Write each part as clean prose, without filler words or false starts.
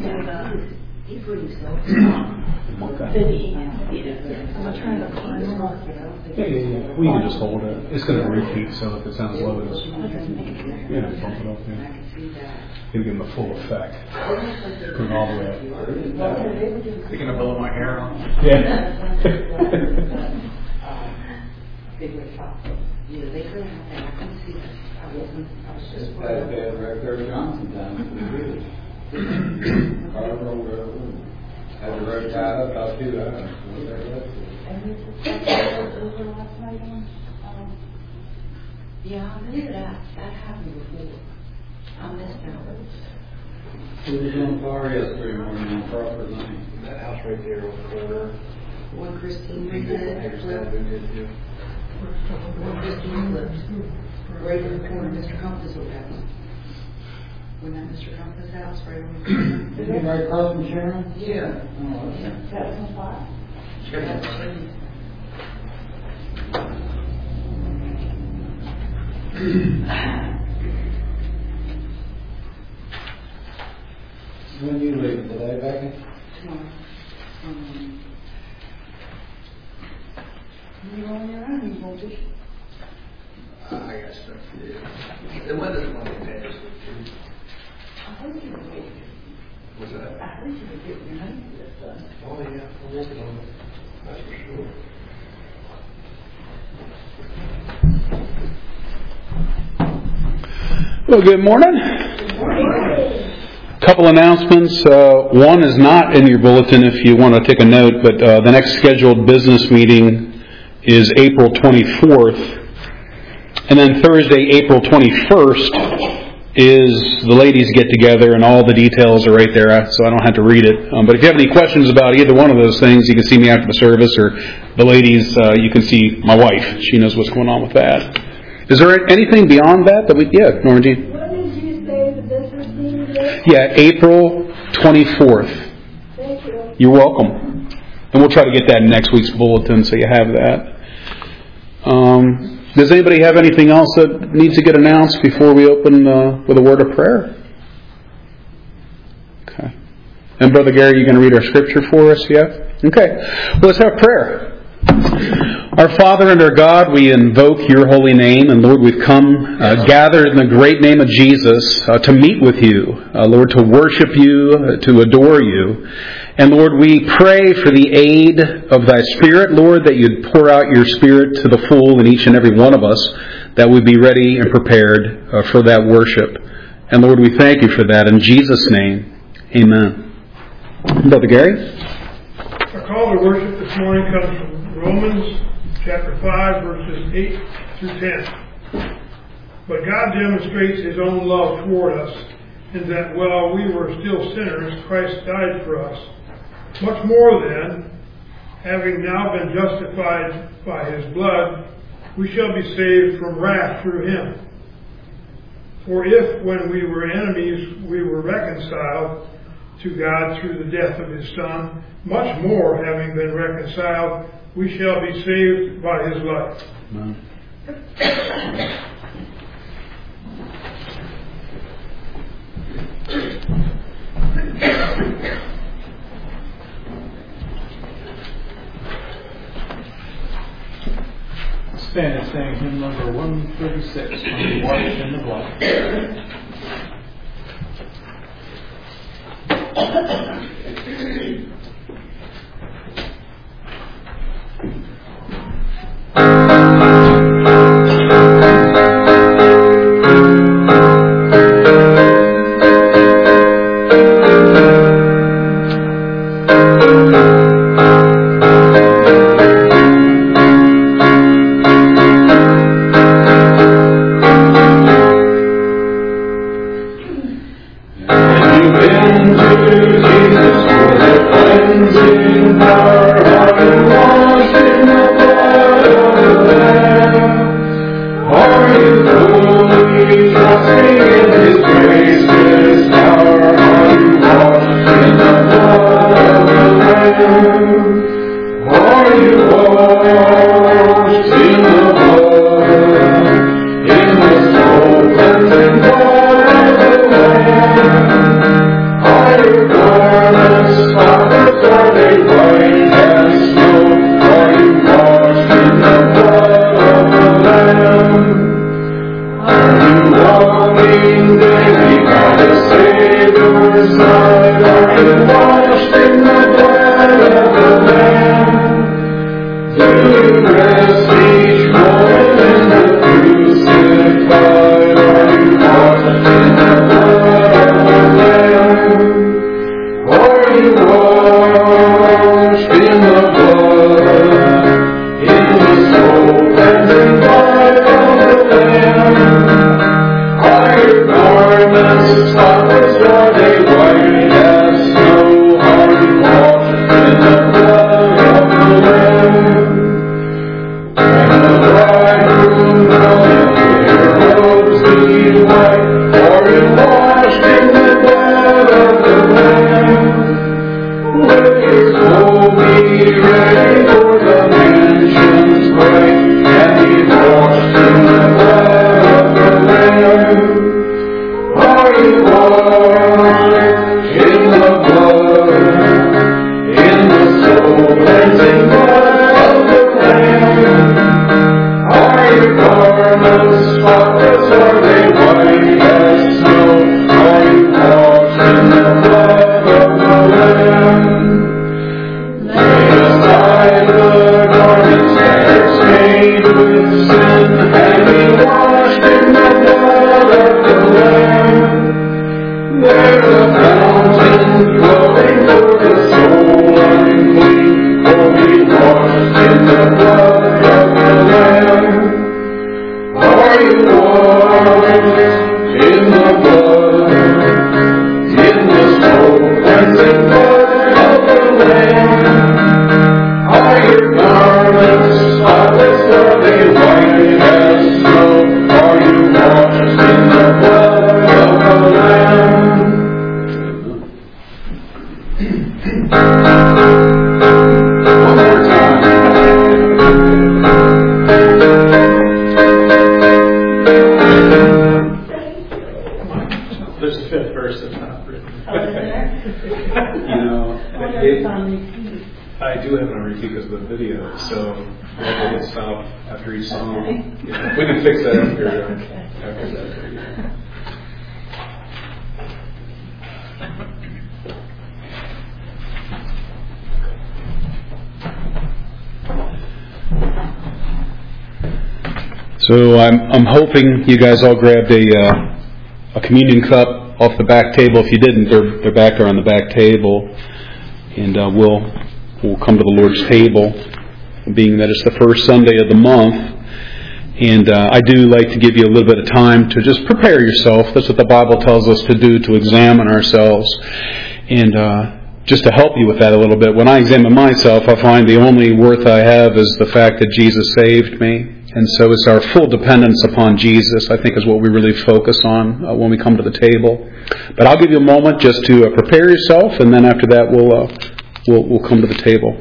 He's pretty slow. Okay. Yeah. We can just hold it. It's going to repeat, so if it sounds low, just bump it up. Yeah. Give him the full effect. Put it all the way up. You're going to blow my hair on? Yeah. Yeah, they could have that. I couldn't see that. I was just right there at Johnson time. Had the road tied up about 2 hours. Yeah, I believe that happened before. I missed out. It was on fire yesterday morning on Crawford Lane. That house right there on the corner. When Christine lived, when Christine lived, right in the corner of Mr. Compass' house. When that Mr. Compass' house, right on the corner. Is it right across from Sharon? Yeah. Oh, okay. That was on fire? When you leaving today, Becky? Tomorrow. You on your own, you won't be. I got stuff to do. The weather's going to be bad. I heard you were getting What's that? I heard you were getting your name for this stuff. Oh, yeah. I'm working on it. That's for sure. Well, good morning. Good morning. Couple announcements. One is not in your bulletin if you want to take a note, but the next scheduled business meeting is April 24th. And then Thursday, April 21st, is the ladies get together, and all the details are right there, so I don't have to read it. But if you have any questions about either one of those things, you can see me after the service, or the ladies, you can see my wife. She knows what's going on with that. Is there anything beyond that we... Yeah, Norma Jean. When did you say the business meeting is? Yeah, April 24th. Thank you. You're welcome. And we'll try to get that in next week's bulletin so you have that. Does anybody have anything else that needs to get announced before we open with a word of prayer? Okay. And Brother Gary, you going to read our scripture for us? Yeah? Okay. Well, let's have prayer. Our Father and our God, we invoke your holy name. And Lord, we've come gathered in the great name of Jesus to meet with you. Lord, to worship you, to adore you. And Lord, we pray for the aid of thy Spirit, Lord, that you'd pour out your Spirit to the full in each and every one of us, that we'd be ready and prepared for that worship. And Lord, we thank you for that. In Jesus' name, amen. Brother Gary? Our call to worship this morning comes from Romans chapter 5, verses 8 through 10. But God demonstrates His own love toward us, in that while we were still sinners, Christ died for us. Much more then, having now been justified by His blood, we shall be saved from wrath through Him. For if, when we were enemies, we were reconciled to God through the death of His Son, much more, having been reconciled, we shall be saved by His life. Amen. Stand and sing hymn number 136, Washed in the Blood. You've been to Jesus. I do have it on repeat because of the video, so we have to stop after each song. Yeah. We can fix that after that. So I'm hoping you guys all grabbed a communion cup off the back table. If you didn't, they're back there on the back table, and we'll come to the Lord's table, being that it's the first Sunday of the month. And I do like to give you a little bit of time to just prepare yourself. That's what the Bible tells us to do, to examine ourselves, and just to help you with that a little bit. When I examine myself, I find the only worth I have is the fact that Jesus saved me. And so it's our full dependence upon Jesus, I think, is what we really focus on when we come to the table. But I'll give you a moment just to prepare yourself, and then after that we'll come to the table.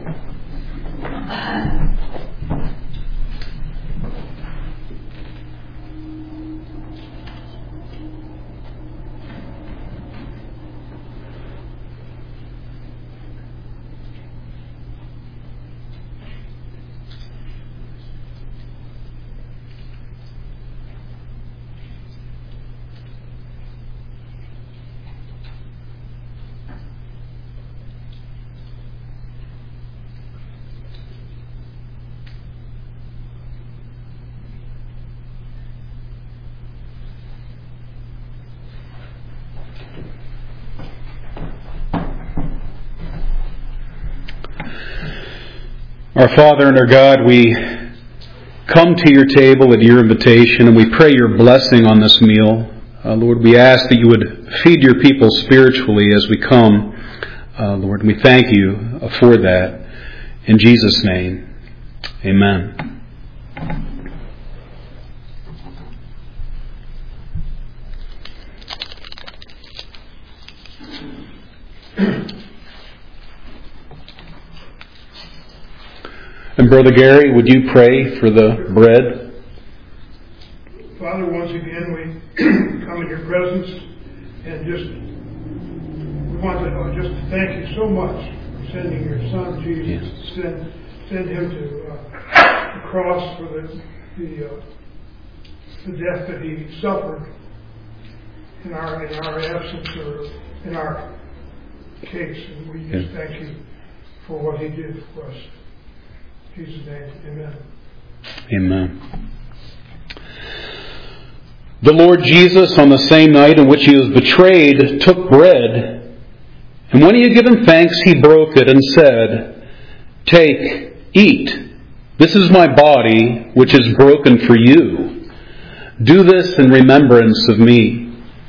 Our Father and our God, we come to your table at your invitation, and we pray your blessing on this meal. Lord, we ask that you would feed your people spiritually as we come. Lord, we thank you for that. In Jesus' name, amen. And Brother Gary, would you pray for the bread? Father, once again we come in your presence and we want to just thank you so much for sending your Son Jesus. Yes. Send him to the cross for the death that he suffered in our absence or in our case, and we just thank you for what he did for us. In Jesus' name, amen. Amen. The Lord Jesus, on the same night in which he was betrayed, took bread, and when he had given thanks, he broke it and said, "Take, eat. This is my body, which is broken for you. Do this in remembrance of me."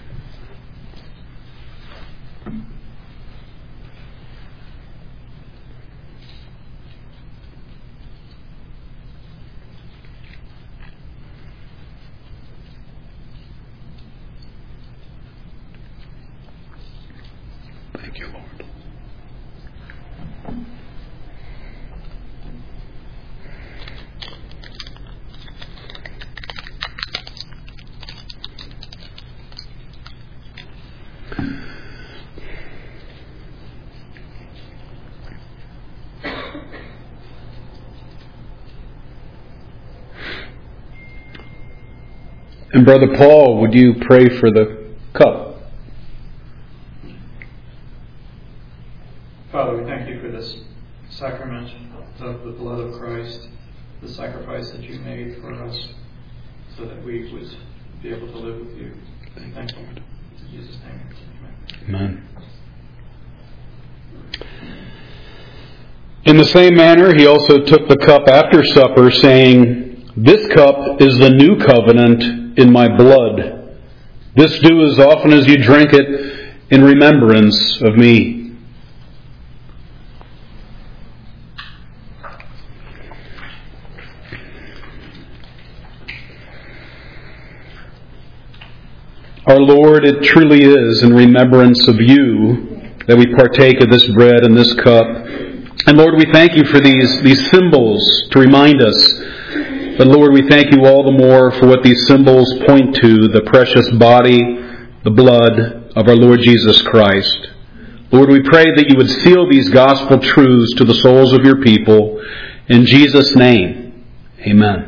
Thank you, Lord. And Brother Paul, would you pray for the cup? Father, we thank you for this sacrament of the blood of Christ, the sacrifice that you made for us so that we would be able to live with you. Thank you. In Jesus' name, amen. In the same manner, he also took the cup after supper, saying, "This cup is the new covenant in my blood. This do as often as you drink it in remembrance of me." Our Lord, it truly is in remembrance of you that we partake of this bread and this cup. And Lord, we thank you for these symbols to remind us. But Lord, we thank you all the more for what these symbols point to, the precious body, the blood of our Lord Jesus Christ. Lord, we pray that you would seal these gospel truths to the souls of your people. In Jesus' name, amen.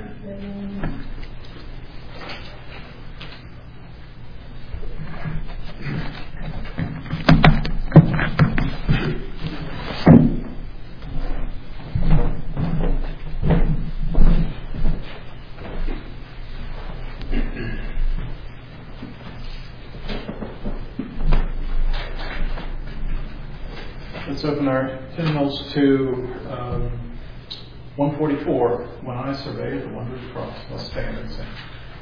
Let's open our hymnals to 144, When I Survey the Wondrous Cross. Let's stand and sing.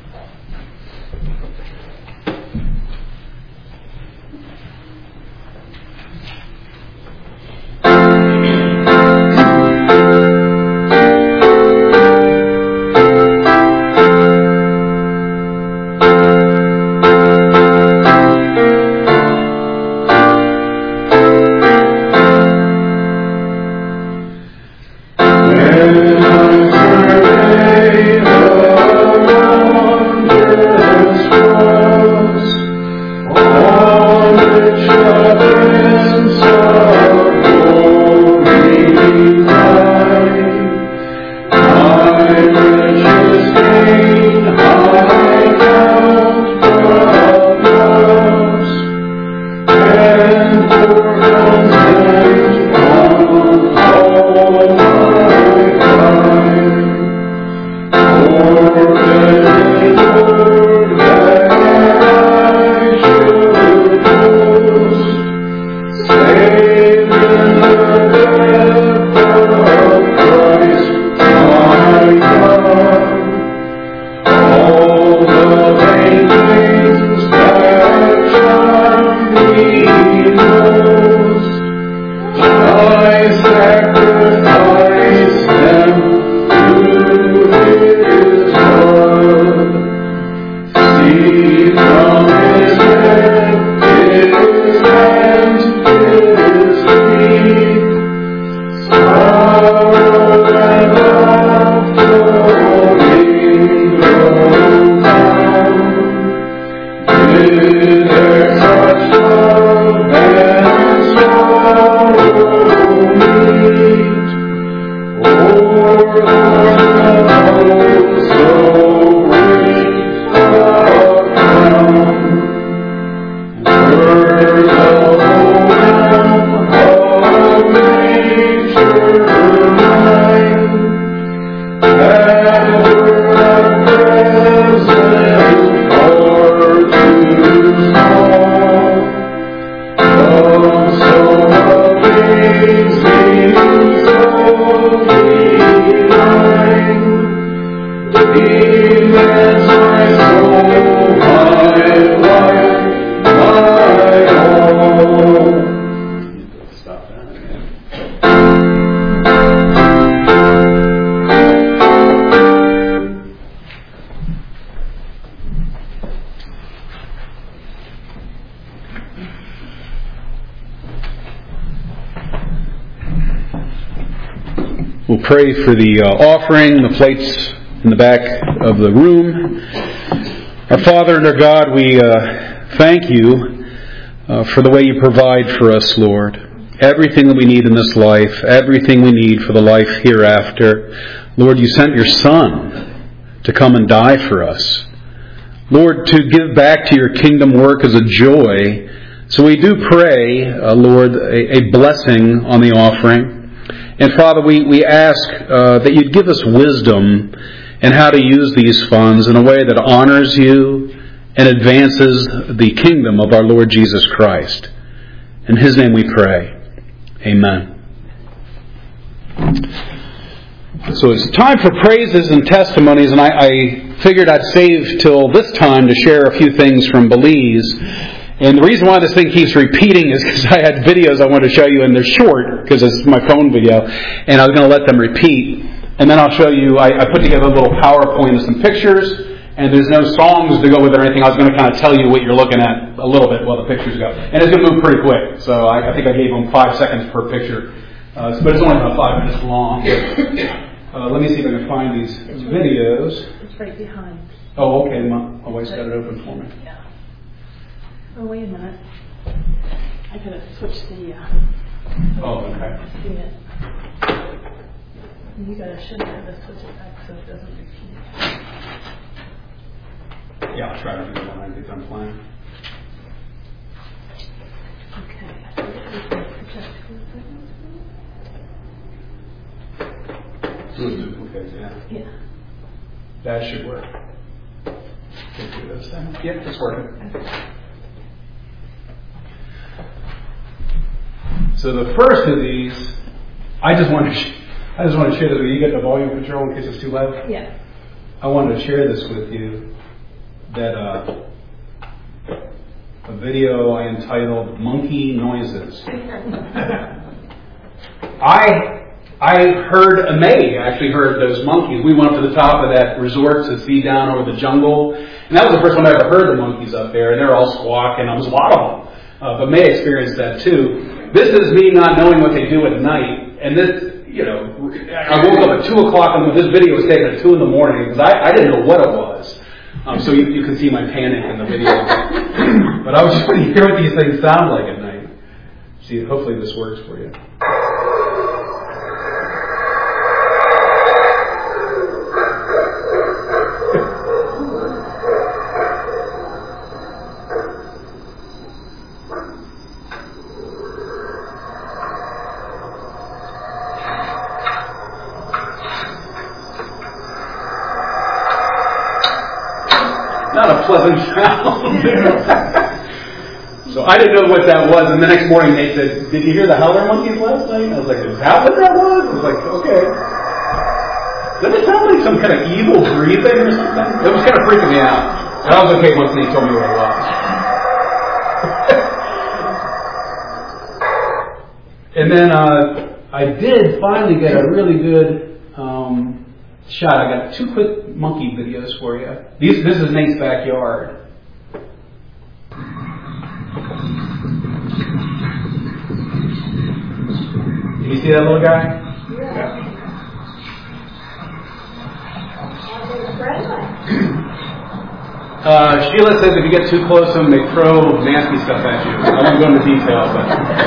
We'll pray for the offering, the plates in the back of the room. Our Father and our God, we thank you for the way you provide for us, Lord. Everything that we need in this life, everything we need for the life hereafter. Lord, you sent your Son to come and die for us. Lord, to give back to your kingdom work is a joy. So we do pray, Lord, a blessing on the offering. And Father, we ask that you'd give us wisdom in how to use these funds in a way that honors you and advances the kingdom of our Lord Jesus Christ. In His name we pray. Amen. So it's time for praises and testimonies, and I figured I'd save till this time to share a few things from Belize. And the reason why this thing keeps repeating is because I had videos I wanted to show you, and they're short because it's my phone video, and I was going to let them repeat. And then I'll show you, I put together a little PowerPoint of some pictures, and there's no songs to go with it or anything. I was going to kind of tell you what you're looking at a little bit while the pictures go. And it's going to move pretty quick, so I think I gave them 5 seconds per picture. But it's only about 5 minutes long. Let me see if I can find these videos. It's right behind. Oh, okay. My wife's got it open for me. Oh, wait a minute. I gotta switch the Oh, okay. unit. You should have to switch it back so it doesn't repeat. Yeah, I'll try to do that when I get done playing. Okay. Duplicates, yeah. Yeah. That should work. Can do this then. Yep, it's working. So the first of these, I just want to share this with you. You get the volume control in case it's too loud? Yeah. I wanted to share this with you, that a video I entitled Monkey Noises. I heard, May actually heard those monkeys. We went up to the top of that resort to see down over the jungle. And that was the first time I ever heard the monkeys up there. And they're all squawking. There was a lot of them. But May experienced that too. This is me not knowing what they do at night. And this, I woke up at 2 o'clock and this video was taken at 2 in the morning because I didn't know what it was. So you can see my panic in the video. But I was just trying to hear what these things sound like at night. See, hopefully this works for you. Not a pleasant sound. So I didn't know what that was, and the next morning they said, "Did you hear the howler monkeys last night?" And I was like, "Is that what that was?" I was like, "Okay." Doesn't it sound like some kind of evil breathing or something? It was kind of freaking me out. And I was okay once they told me what it was. And then I did finally get a really good shot. I got 2 quick monkey videos for you. This is Nate's backyard. Can you see that little guy? Yeah. Sheila says if you get too close to them, they throw nasty stuff at you. I won't go into detail, but...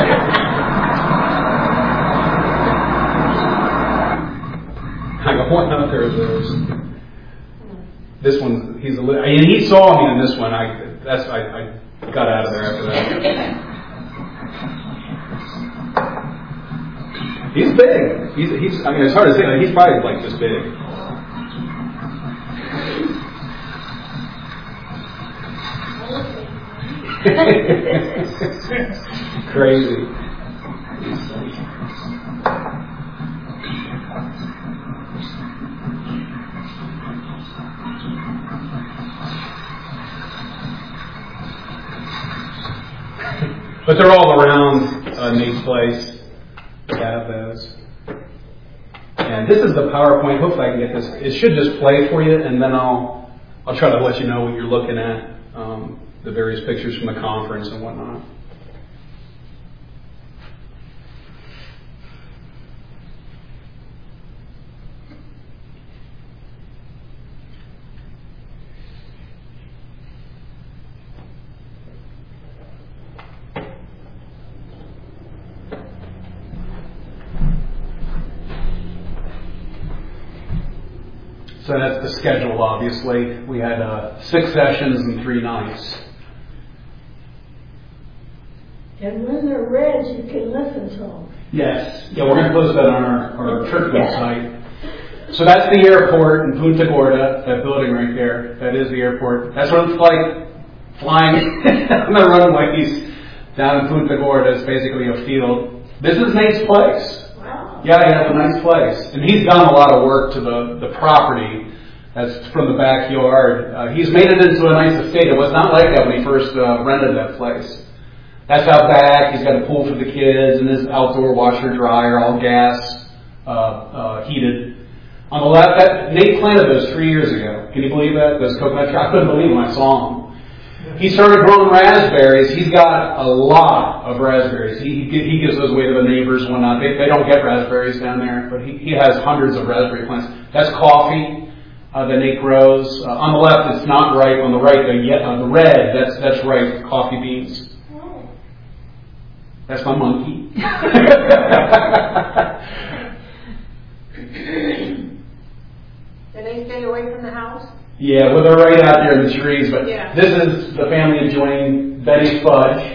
I got one out there of those. This one, he saw me in this one. I got out of there after that. He's big. He's. I mean, it's hard to say. He's probably like this big. Crazy. But they're all around Nate's place. We have those. And this is the PowerPoint. Hopefully I can get this. It should just play for you, and then I'll try to let you know what you're looking at, the various pictures from the conference and whatnot. So that's the schedule, obviously. We had 6 sessions and 3 nights. And when they're read, you can listen to them. Yes. Yeah, we're going to post that on our church website. So that's the airport in Punta Gorda, that building right there. That is the airport. That's what it's like flying on the runways down in Punta Gorda. It's basically a field. This is Nate's place. Wow. Yeah, he has a nice place. And he's done a lot of work to the property that's from the backyard. He's made it into a nice estate. It was not like that when he first rented that place. That's out back. He's got a pool for the kids and his outdoor washer dryer, all gas heated. On the left, Nate planted those 3 years ago. Can you believe that? Those coconut trees. I couldn't believe when I saw them. He started growing raspberries. He's got a lot of raspberries. He gives those away to the neighbors and whatnot. They don't get raspberries down there, but he has hundreds of raspberry plants. That's coffee that Nate grows. On the left, it's not ripe. On the right, the red, that's ripe coffee beans. That's my monkey. Do they stay away from the house? Yeah, well, they're right out there in the trees, but Yeah. this is the family enjoying Betty's fudge.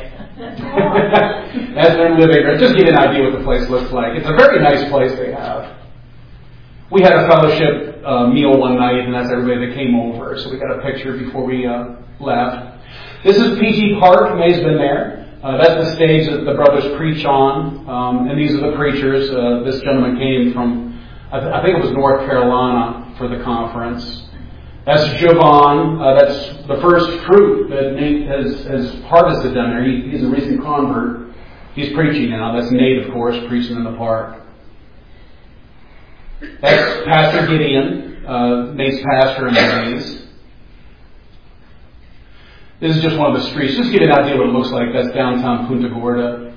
As they're living there. Just give you an idea what the place looks like. It's a very nice place they have. We had a fellowship meal one night, and that's everybody that came over. So we got a picture before we left. This is PG Park. May's been there. That's the stage that the brothers preach on. And these are the preachers. This gentleman came from, I think it was North Carolina for the conference. That's Javon. That's the first fruit that Nate has harvested down there. He's a recent convert. He's preaching now. That's Nate, of course, preaching in the park. That's Pastor Gideon, Nate's pastor in Mays. This is just one of the streets. Just to give you an idea what it looks like. That's downtown Punta Gorda.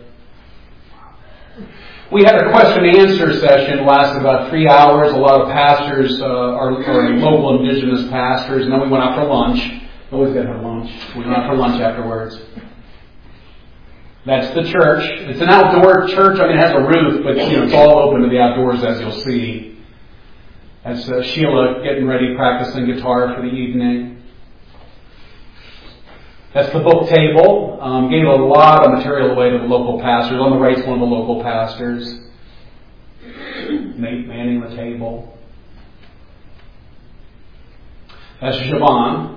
We had a question and answer session. It lasted about 3 hours. A lot of pastors are local indigenous pastors. And then we went out for lunch. Always got to have lunch. We went out for lunch afterwards. That's the church. It's an outdoor church. I mean, it has a roof, but it's all open to the outdoors, as you'll see. That's Sheila getting ready, practicing guitar for the evening. That's the book table. Gave a lot of material away to the local pastors. On the right's one of the local pastors. Nate manning the table. That's Javon.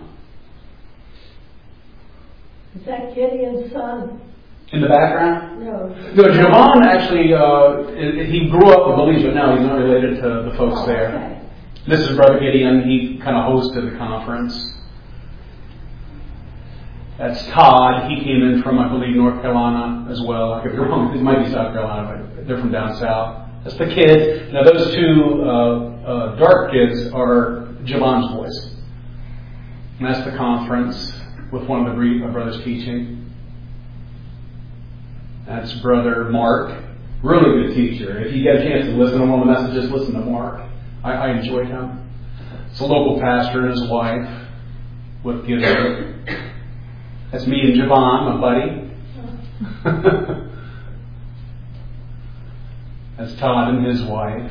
Is that Gideon's son? In the background? No. No, Javon actually, he grew up with Belize, but no, he's not related to the folks there. Okay. This is Brother Gideon. He kind of hosted the conference. That's Todd. He came in from, I believe, North Carolina as well. I could be wrong. It might be South Carolina, but they're from down south. That's the kids. Now, those two dark kids are Javon's boys. And that's the conference with one of the brothers teaching. That's Brother Mark. Really good teacher. If you get a chance to listen to one of the messages, listen to Mark. I enjoyed him. It's a local pastor and his wife with Gideon. That's me and Javon, my buddy. That's Todd and his wife.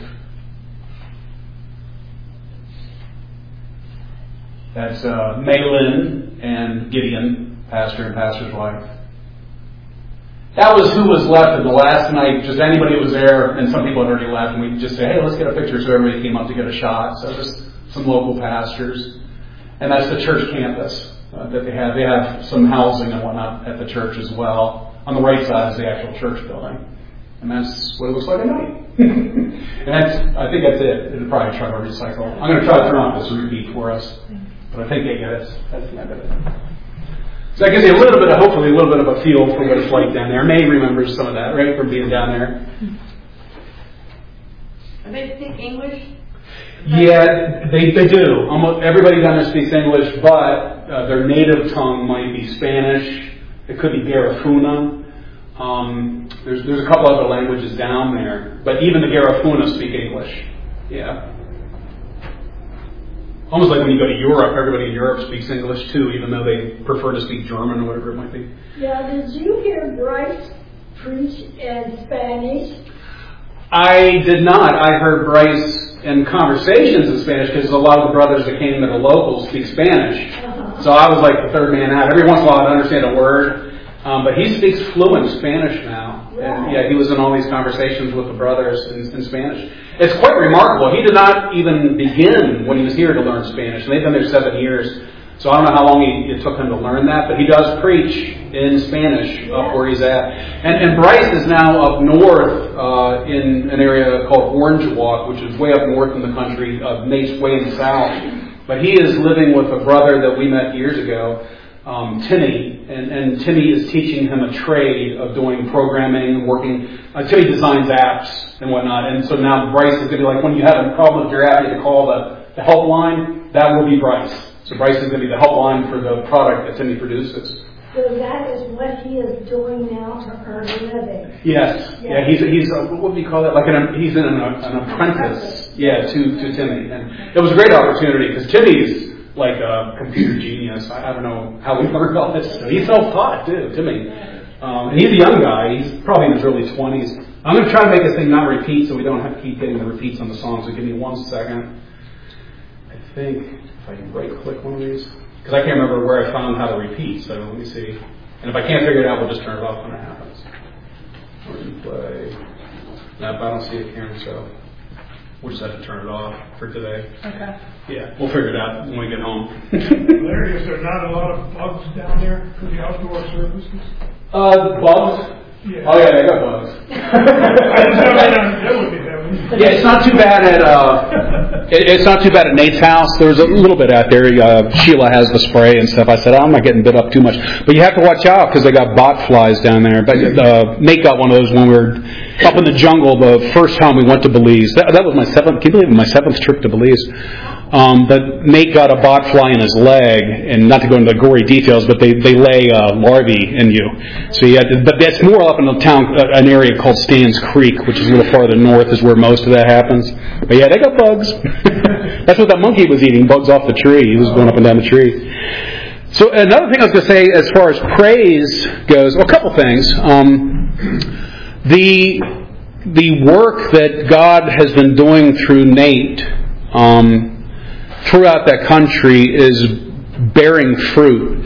That's Maylin and Gideon, pastor and pastor's wife. That was who was left in the last night. Just anybody who was there, and some people had already left, and we'd just say, hey, let's get a picture. So everybody came up to get a shot. So just some local pastors. And that's the church campus that they have. They have some housing and whatnot at the church as well. On the right side is the actual church building. And that's what it looks like at night. And I think that's it. It'll probably try to recycle. I'm going to try to turn off this repeat for us. But I think they get it. That's the end of it. So that gives you hopefully a little bit of a feel for what it's like down there. May remembers some of that, right, from being down there. Do they speak English? Yeah, they do. Almost everybody down there speaks English, but their native tongue might be Spanish. It could be Garifuna. There's a couple other languages down there, but even the Garifuna speak English. Yeah. Almost like when you go to Europe, everybody in Europe speaks English too, even though they prefer to speak German or whatever it might be. Yeah, did you hear Bryce preach in Spanish? I did not. I heard Bryce in conversations in Spanish because a lot of the brothers that came that are locals speak Spanish. Uh-huh. So I was like the third man out. Every once in a while I'd understand a word. But he speaks fluent Spanish now. Right. And yeah, he was in all these conversations with the brothers in Spanish. It's quite remarkable. He did not even begin when he was here to learn Spanish. And they've been there 7 years. So I don't know how long it took him to learn that, but he does preach in Spanish up where he's at. And Bryce is now up north in an area called Orange Walk, which is way up north in the country. Nate's way in the south. But he is living with a brother that we met years ago, Timmy. And Timmy is teaching him a trade of doing programming, working. Timmy designs apps and whatnot. And so now Bryce is going to be like, when you have a problem with your app, you have to call the helpline. That will be Bryce. So Bryce is going to be the helpline for the product that Timmy produces. So that is what he is doing now to earn a living. Yes. Yeah. He's what do you call that? Like he's an apprentice. Yeah. To Timmy, and it was a great opportunity because Timmy's like a computer genius. I don't know how we learned all this stuff. He's self-taught too, Timmy. And he's a young guy. He's probably in his early 20s. I'm going to try to make this thing not repeat so we don't have to keep getting the repeats on the songs. So give me 1 second. I think if I can right-click one of these. Because I can't remember where I found how to repeat. So let me see. And if I can't figure it out, we'll just turn it off when it happens. We're going to play. Nope, I don't see it, Karen, so we'll just have to turn it off for today. Okay. Yeah, we'll figure it out when we get home. Larry, is there not a lot of bugs down there for the outdoor services? Bugs? Yeah. Oh yeah, I got bugs. That would be heaven. Yeah, it's not too bad at it's not too bad at Nate's house. There's a little bit out there. Sheila has the spray and stuff. I said, I'm not getting bit up too much, but you have to watch out because they got bot flies down there. But Nate got one of those when we were up in the jungle the first time we went to Belize. That was my seventh. Can you believe it? My 7th trip to Belize. But Nate got a bot fly in his leg, and not to go into the gory details, but they lay larvae in you. So you had to, but that's more up in the town, an area called Stan's Creek, which is a little farther north, is where most of that happens. But yeah, they got bugs. That's what that monkey was eating, bugs off the tree. He was going up and down the tree. So another thing I was going to say, as far as praise goes, well, a couple things. The work that God has been doing through Nate throughout that country is bearing fruit.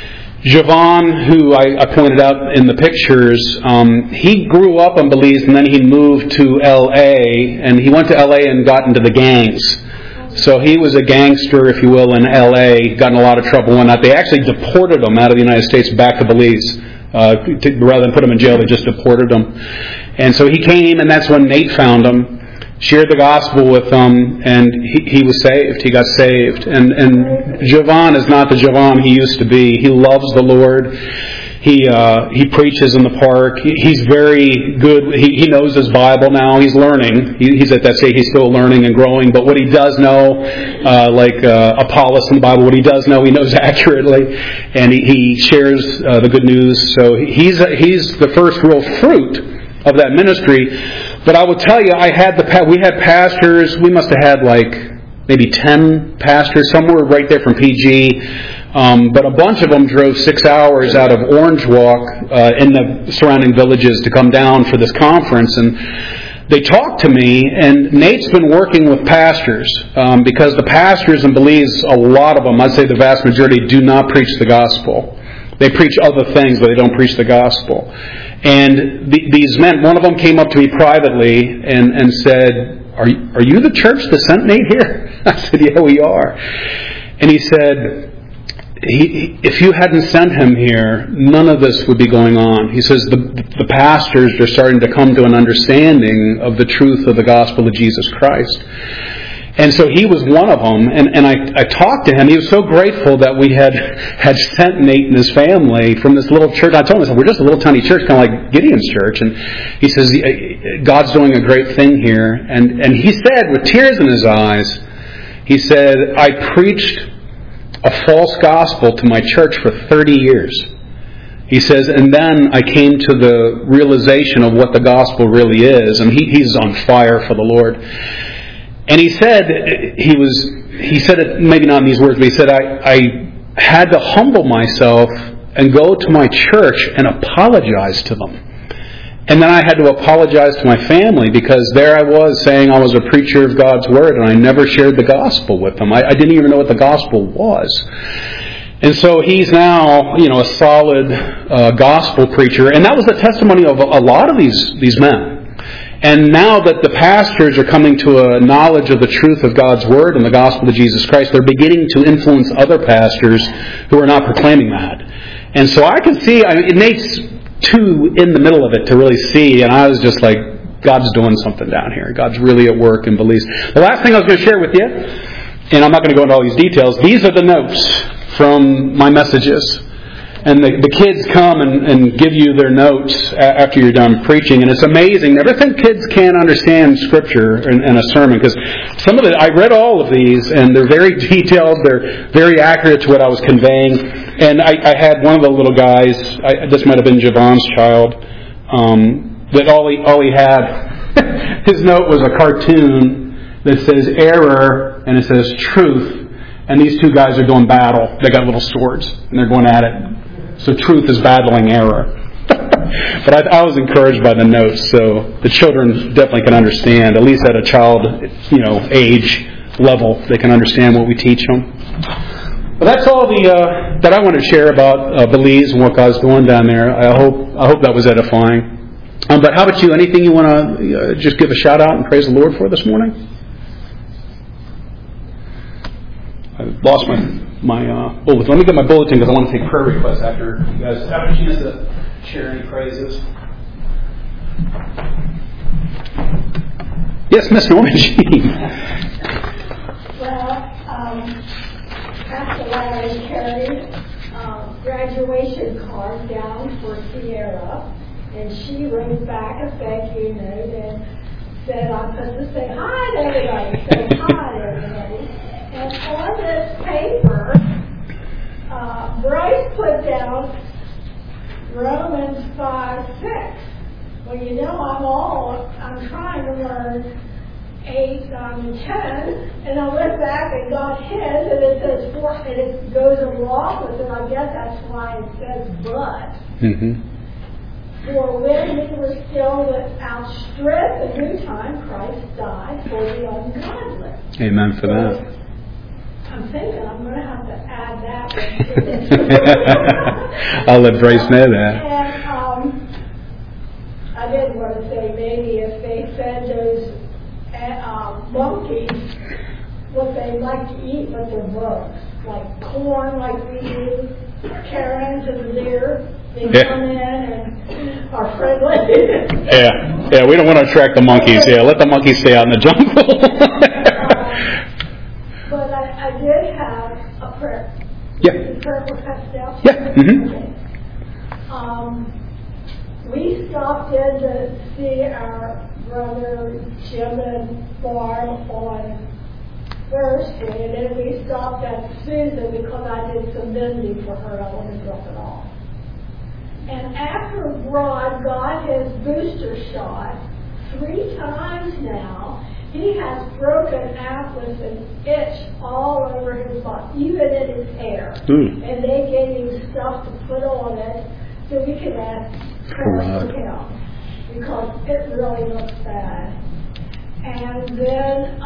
Javon, who I pointed out in the pictures, he grew up in Belize and then he moved to L.A. and he went to L.A. and got into the gangs. So he was a gangster, if you will, in L.A., got in a lot of trouble one night. They actually deported him out of the United States back to Belize. Rather than put him in jail, they just deported him. And so he came, and that's when Nate found him, shared the gospel with him, and he was saved. He got saved. And Javon is not the Javon he used to be. He loves the Lord. He preaches in the park. He's very good. He knows his Bible now. He's learning. He's at that stage. He's still learning and growing. But what he does know, like Apollos in the Bible, what he does know, he knows accurately, and he shares the good news. So he's the first real fruit of that ministry. But I will tell you, we had pastors. We must have had like maybe 10 pastors. Some were right there from PG. But a bunch of them drove 6 hours out of Orange Walk in the surrounding villages to come down for this conference. And they talked to me, and Nate's been working with pastors because the pastors in Belize, a lot of them, I'd say the vast majority, do not preach the gospel. They preach other things, but they don't preach the gospel. And these men, one of them came up to me privately and said, Are you the church that sent Nate here? I said, yeah, we are. And he said, if you hadn't sent him here, none of this would be going on. He says the pastors are starting to come to an understanding of the truth of the gospel of Jesus Christ. And so he was one of them, and I talked to him. He was so grateful that we had sent Nate and his family from this little church. I told him, I said, we're just a little tiny church, kind of like Gideon's church. And he says, God's doing a great thing here. And he said, with tears in his eyes, he said, I preached a false gospel to my church for 30 years. He says, and then I came to the realization of what the gospel really is. And he's on fire for the Lord. And he said it maybe not in these words, but he said, I had to humble myself and go to my church and apologize to them. And then I had to apologize to my family because there I was saying I was a preacher of God's Word and I never shared the gospel with them. I didn't even know what the gospel was. And so he's now, a solid gospel preacher. And that was the testimony of a lot of these men. And now that the pastors are coming to a knowledge of the truth of God's Word and the gospel of Jesus Christ, they're beginning to influence other pastors who are not proclaiming that. And so I can see, Nate's too in the middle of it to really see, and I was just like, God's doing something down here. God's really at work in Belize. The last thing I was going to share with you, and I'm not going to go into all these details, these are the notes from my messages. And the kids come and give you their notes after you're done preaching. And it's amazing. Never think kids can't understand Scripture in a sermon. Because some of it, I read all of these, and they're very detailed. They're very accurate to what I was conveying. And I had one of the little guys, this might have been Javon's child, that all he had, his note was a cartoon that says error, and it says truth. And these two guys are doing battle. They got little swords, and they're going at it. So truth is battling error. But I was encouraged by the notes, so the children definitely can understand, at least at a child, age level, they can understand what we teach them. But that's all that I wanted to share about Belize and what God's doing down there. I hope that was edifying. But how about you? Anything you want to just give a shout out and praise the Lord for this morning? I lost my bulletin. Let me get my bulletin because I want to take prayer requests after you guys have a chance to share any praises. Yes, Miss Norman Jean. Well, Pastor Larry carried graduation card down for Sierra, and she wrote back a thank you note and said, I'm supposed to say hi to everybody. Say hi to everybody. And on this paper, Bryce put down Romans 5:6. Well, I'm trying to learn 8, 9, and 10, and I went back and got his, and it says 4, and it goes along with it. I guess that's why it says but. Mm-hmm. For when we were still without strength, a new time Christ died for the ungodly. Amen for that. I'm thinking I'm going to have to add that one to this. I'll let Bryce know that. And I did want to say maybe if they fed those monkeys what they like to eat, but they're bugs, like corn, like we do, carrots and deer. They come in and are friendly. Yeah, we don't want to attract the monkeys. Yeah, let the monkeys stay out in the jungle. But I did have a prayer. Yeah. The prayer request out. Yeah. Mm-hmm. Okay. We stopped in to see our brother Jim and Barb on Thursday, and then we stopped at Susan because I did some mending for her. I wanted to drop it off. And after Rod got his booster shot 3 times now, he has broken apples and itch all over his body, even in his hair. And they gave him stuff to put on it so we could ask prayers for him, because it really looks bad. And then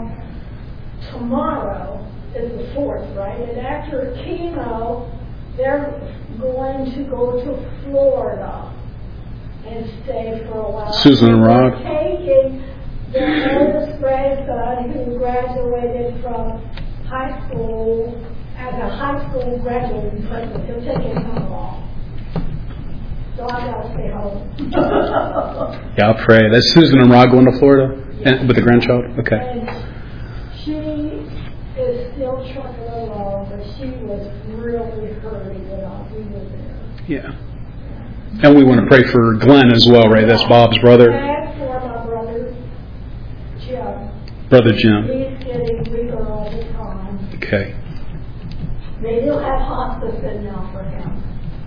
tomorrow is the 4th, right? And after chemo, they're going to go to Florida and stay for a while. Susan and Rod. They're taking their oldest grandson, who graduated from high school as a high school graduating person. He'll take him home along. So I gotta stay home. Yeah, I'll pray. That's Susan and Rod going to Florida with the grandchild? Okay. And she is still trucking along, but she was really hurting when we were there. Yeah. And we want to pray for Glenn as well, right? That's Bob's brother. And for my brother Jim. Brother Jim. He's getting weaker all the time. Okay. They do have hospice in now for him.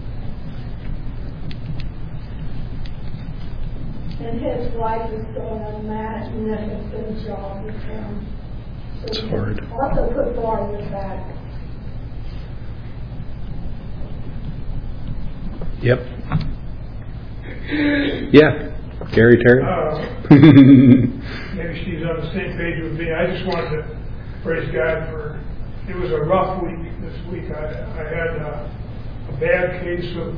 And his wife is doing a magnificent job with him. So it's hard. Also put Barb in back. Yep. Yeah. Gary Terry. Maybe she's on the same page with me. I just wanted to praise God for, it was a rough week this week. I had a bad case of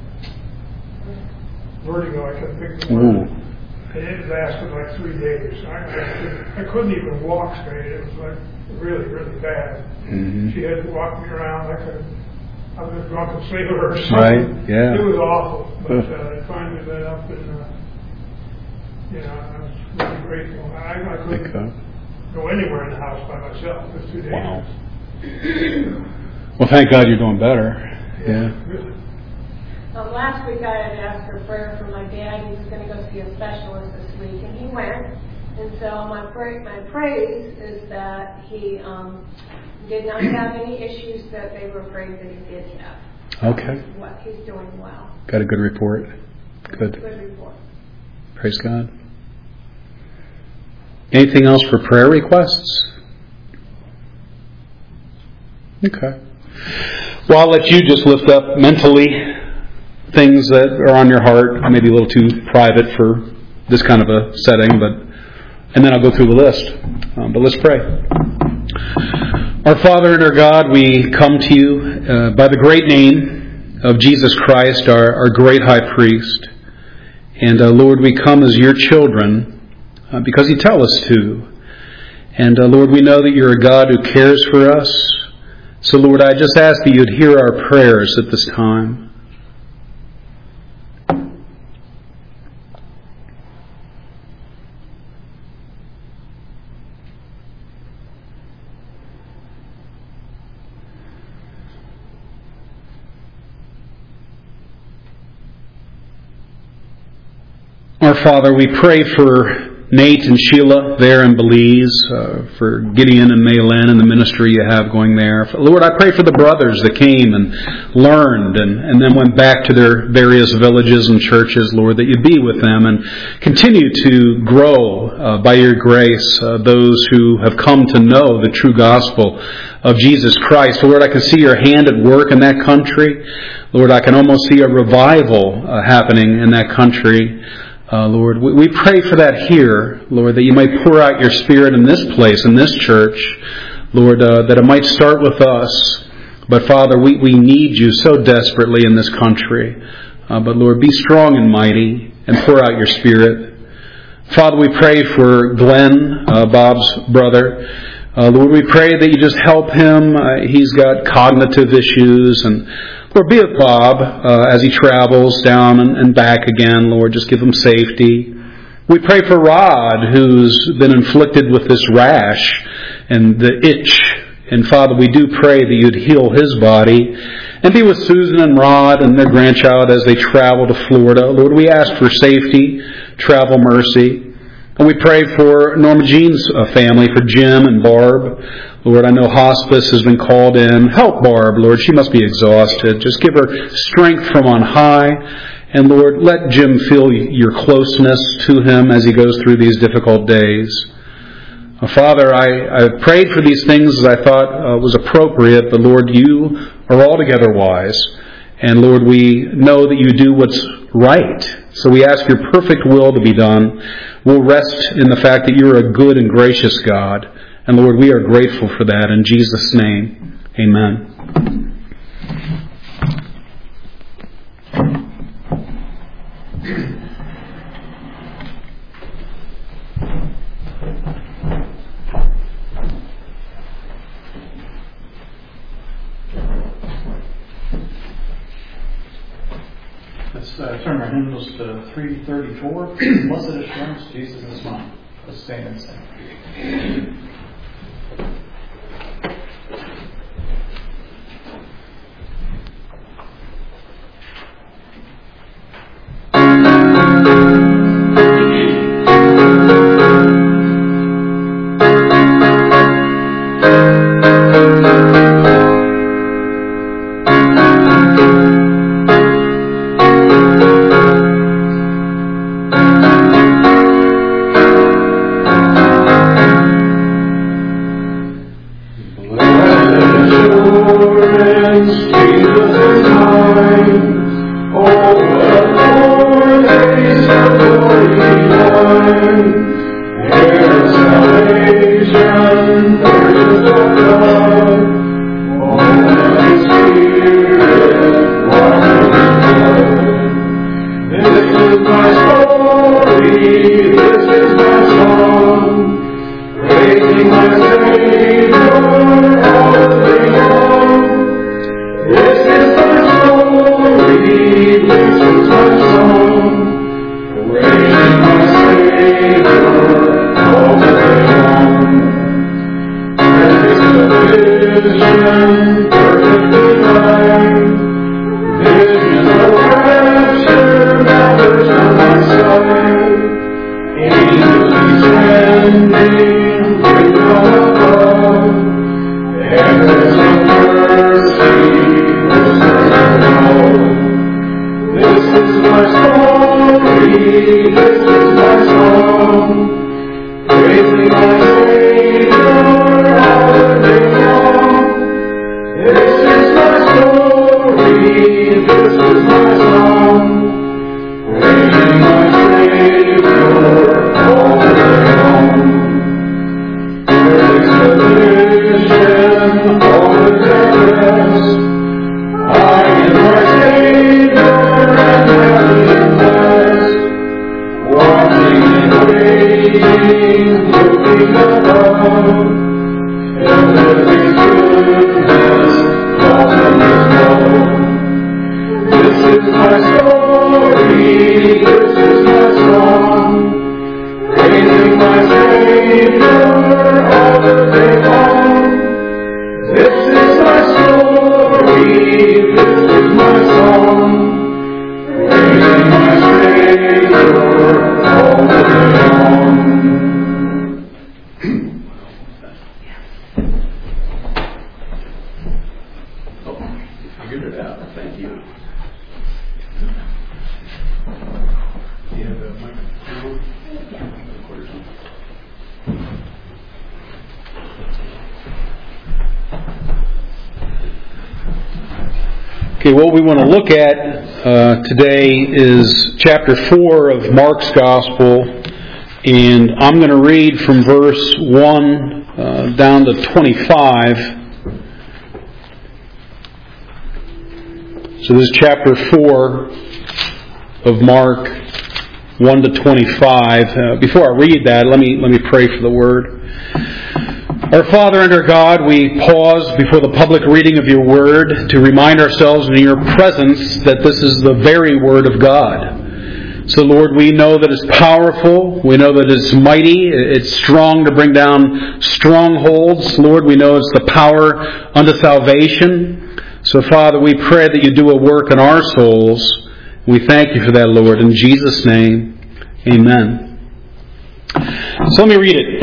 vertigo. I couldn't pick the word. And it lasted like 3 days. I couldn't even walk straight. It was like really, really bad. Mm-hmm. She had to walk me around like I was a drunken sailor or something. Right, yeah. It was awful. But I finally got up and, I was really grateful. I couldn't go anywhere in the house by myself for 2 days. Wow. Well, thank God you're doing better. Yeah. Really. Last week I had asked for prayer for my dad. He was going to go see a specialist this week, and he went. And so my praise is that he did not have any issues that they were afraid that he did have. Okay. He's doing well. Got a good report. Good. Good report. Praise God. Anything else for prayer requests? Okay. Well, I'll let you just lift up mentally things that are on your heart, maybe a little too private for this kind of a setting, and then I'll go through the list. But let's pray. Our Father and our God, we come to you by the great name of Jesus Christ, our great high priest. And Lord, we come as your children because you tell us to. And Lord, we know that you're a God who cares for us. So Lord, I just ask that you'd hear our prayers at this time. Our Father, we pray for Nate and Sheila there in Belize, for Gideon and Maylin and the ministry you have going there. Lord, I pray for the brothers that came and learned and then went back to their various villages and churches, Lord, that you be with them and continue to grow by your grace those who have come to know the true gospel of Jesus Christ. Lord, I can see your hand at work in that country. Lord, I can almost see a revival happening in that country. Lord, we pray for that here, Lord, that you might pour out your Spirit in this place, in this church, Lord, that it might start with us. But Father, we need you so desperately in this country. But Lord, be strong and mighty and pour out your Spirit. Father, we pray for Glenn, Bob's brother. Lord, we pray that you just help him. He's got cognitive issues, and Lord, be with Bob as he travels down and back again. Lord, just give him safety. We pray for Rod, who's been inflicted with this rash and the itch. And Father, we do pray that you'd heal his body. And be with Susan and Rod and their grandchild as they travel to Florida. Lord, we ask for safety, travel mercy. And we pray for Norma Jean's family, for Jim and Barb. Lord, I know hospice has been called in. Help Barb, Lord. She must be exhausted. Just give her strength from on high. And Lord, let Jim feel your closeness to him as he goes through these difficult days. Father, I prayed for these things as I thought was appropriate, but Lord, you are altogether wise. And Lord, we know that you do what's right. So we ask your perfect will to be done. We'll rest in the fact that you're a good and gracious God. And Lord, we are grateful for that. In Jesus' name, amen. Let's turn our hymnals to 334. Blessed Assurance, Jesus is mine. Let's stand and sing. This is my song. my Savior all the day long. This is my story, this is my song, praising my Savior all the day long. Oh, figured it out. Thank you. Do you have a microphone? Okay, what we want to look at today is chapter 4 of Mark's Gospel, and I'm going to read from verse 1 down to 25. So this is chapter 4 of Mark, 1 to 25. Before I read that, let me pray for the Word. Our Father and our God, we pause before the public reading of your Word to remind ourselves in your presence that this is the very Word of God. So Lord, we know that it's powerful, we know that it's mighty, it's strong to bring down strongholds. Lord, we know it's the power unto salvation. So Father, we pray that you do a work in our souls. We thank you for that, Lord. In Jesus' name, amen. So let me read it.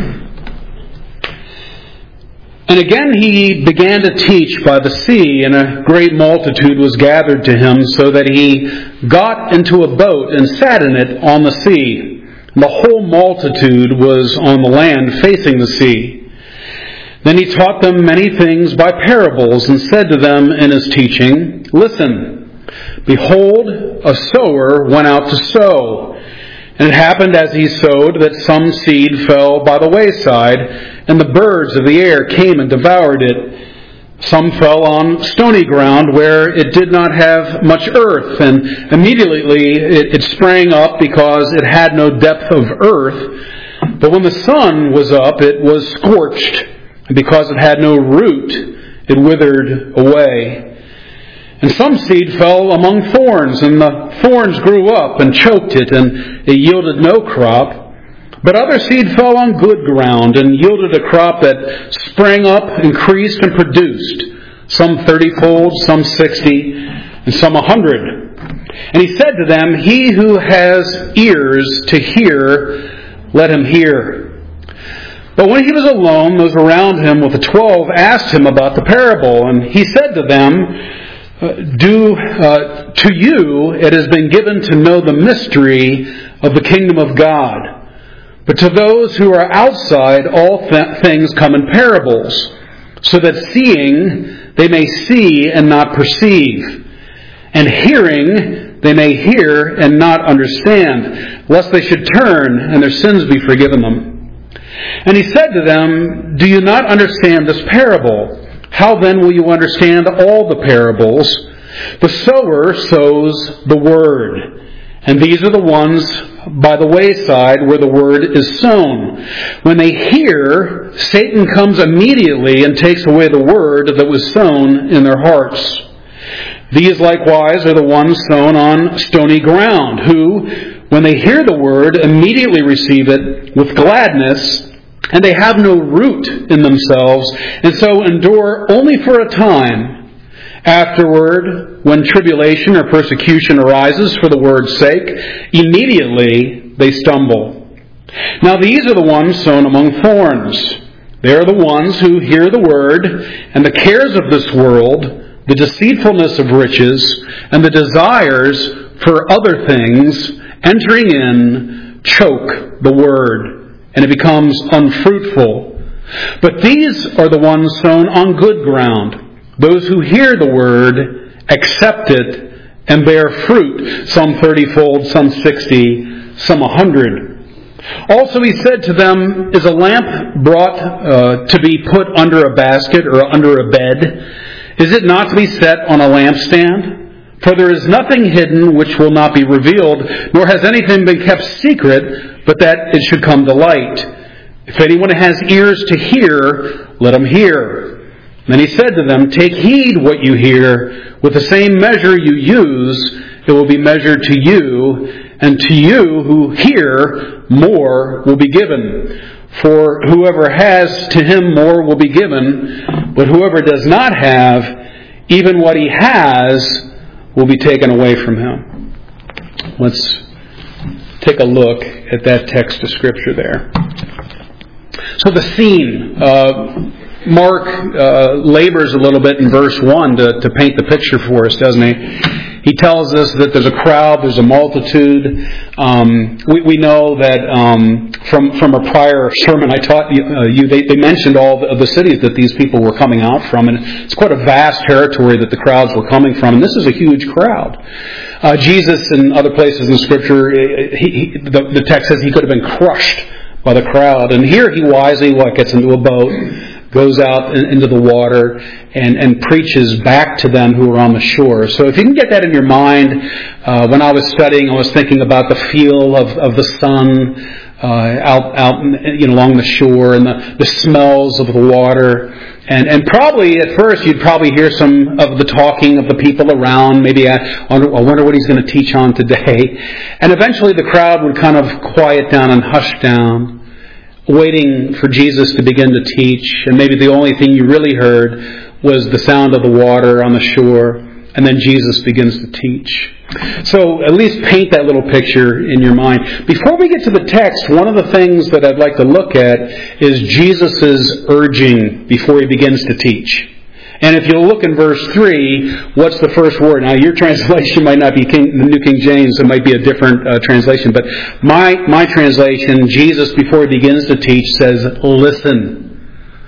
And again he began to teach by the sea, and a great multitude was gathered to him, so that he got into a boat and sat in it on the sea. And the whole multitude was on the land facing the sea. Then he taught them many things by parables, and said to them in his teaching, Listen, behold, a sower went out to sow. And it happened as he sowed that some seed fell by the wayside, and the birds of the air came and devoured it. Some fell on stony ground where it did not have much earth, and immediately it sprang up because it had no depth of earth. But when the sun was up, it was scorched, and because it had no root, it withered away. And some seed fell among thorns, and the thorns grew up and choked it, and it yielded no crop. But other seed fell on good ground, and yielded a crop that sprang up, increased, and produced, some 30-fold, some 60, and some 100. And he said to them, He who has ears to hear, let him hear. But when he was alone, those around him with the 12 asked him about the parable, and he said to them, To you it has been given to know the mystery of the kingdom of God. But to those who are outside, all things come in parables, so that seeing they may see and not perceive, and hearing they may hear and not understand, lest they should turn and their sins be forgiven them. And he said to them, Do you not understand this parable? How then will you understand all the parables? The sower sows the word, and these are the ones by the wayside where the word is sown. When they hear, Satan comes immediately and takes away the word that was sown in their hearts. These likewise are the ones sown on stony ground, who, when they hear the word, immediately receive it with gladness, and they have no root in themselves, and so endure only for a time. Afterward, when tribulation or persecution arises for the word's sake, immediately they stumble. Now these are the ones sown among thorns. They are the ones who hear the word, and the cares of this world, the deceitfulness of riches, and the desires for other things, entering in, choke the word, and it becomes unfruitful. But these are the ones sown on good ground, those who hear the word, accept it, and bear fruit, some 30-fold, some 60, some 100. Also he said to them, Is a lamp brought to be put under a basket or under a bed? Is it not to be set on a lampstand? For there is nothing hidden which will not be revealed, nor has anything been kept secret, but that it should come to light. If anyone has ears to hear, let him hear. Then he said to them, Take heed what you hear. With the same measure you use, it will be measured to you, and to you who hear, more will be given. For whoever has, to him more will be given, but whoever does not have, even what he has will be taken away from him. Let's take a look at that text of Scripture there. So the scene, Mark labors a little bit in verse 1 to paint the picture for us, doesn't he? He tells us that there's a crowd, there's a multitude. We know that from a prior sermon I taught you, they mentioned all of the cities that these people were coming out from, and it's quite a vast territory that the crowds were coming from, and this is a huge crowd. Jesus, in other places in Scripture, the text says he could have been crushed by the crowd, and here he wisely gets into a boat, goes out into the water, and preaches back to them who are on the shore. So if you can get that in your mind, when I was studying, I was thinking about the feel of the sun out along the shore, and the smells of the water. And probably at first you'd probably hear some of the talking of the people around. Maybe I wonder what he's going to teach on today. And eventually the crowd would kind of quiet down and hush down, waiting for Jesus to begin to teach. And maybe the only thing you really heard was the sound of the water on the shore. And then Jesus begins to teach. So at least paint that little picture in your mind. Before we get to the text, one of the things that I'd like to look at is Jesus' urging before he begins to teach. And if you look in verse 3, what's the first word? Now, your translation might not be the New King James. It might be a different translation. But my translation, Jesus, before he begins to teach, says, listen.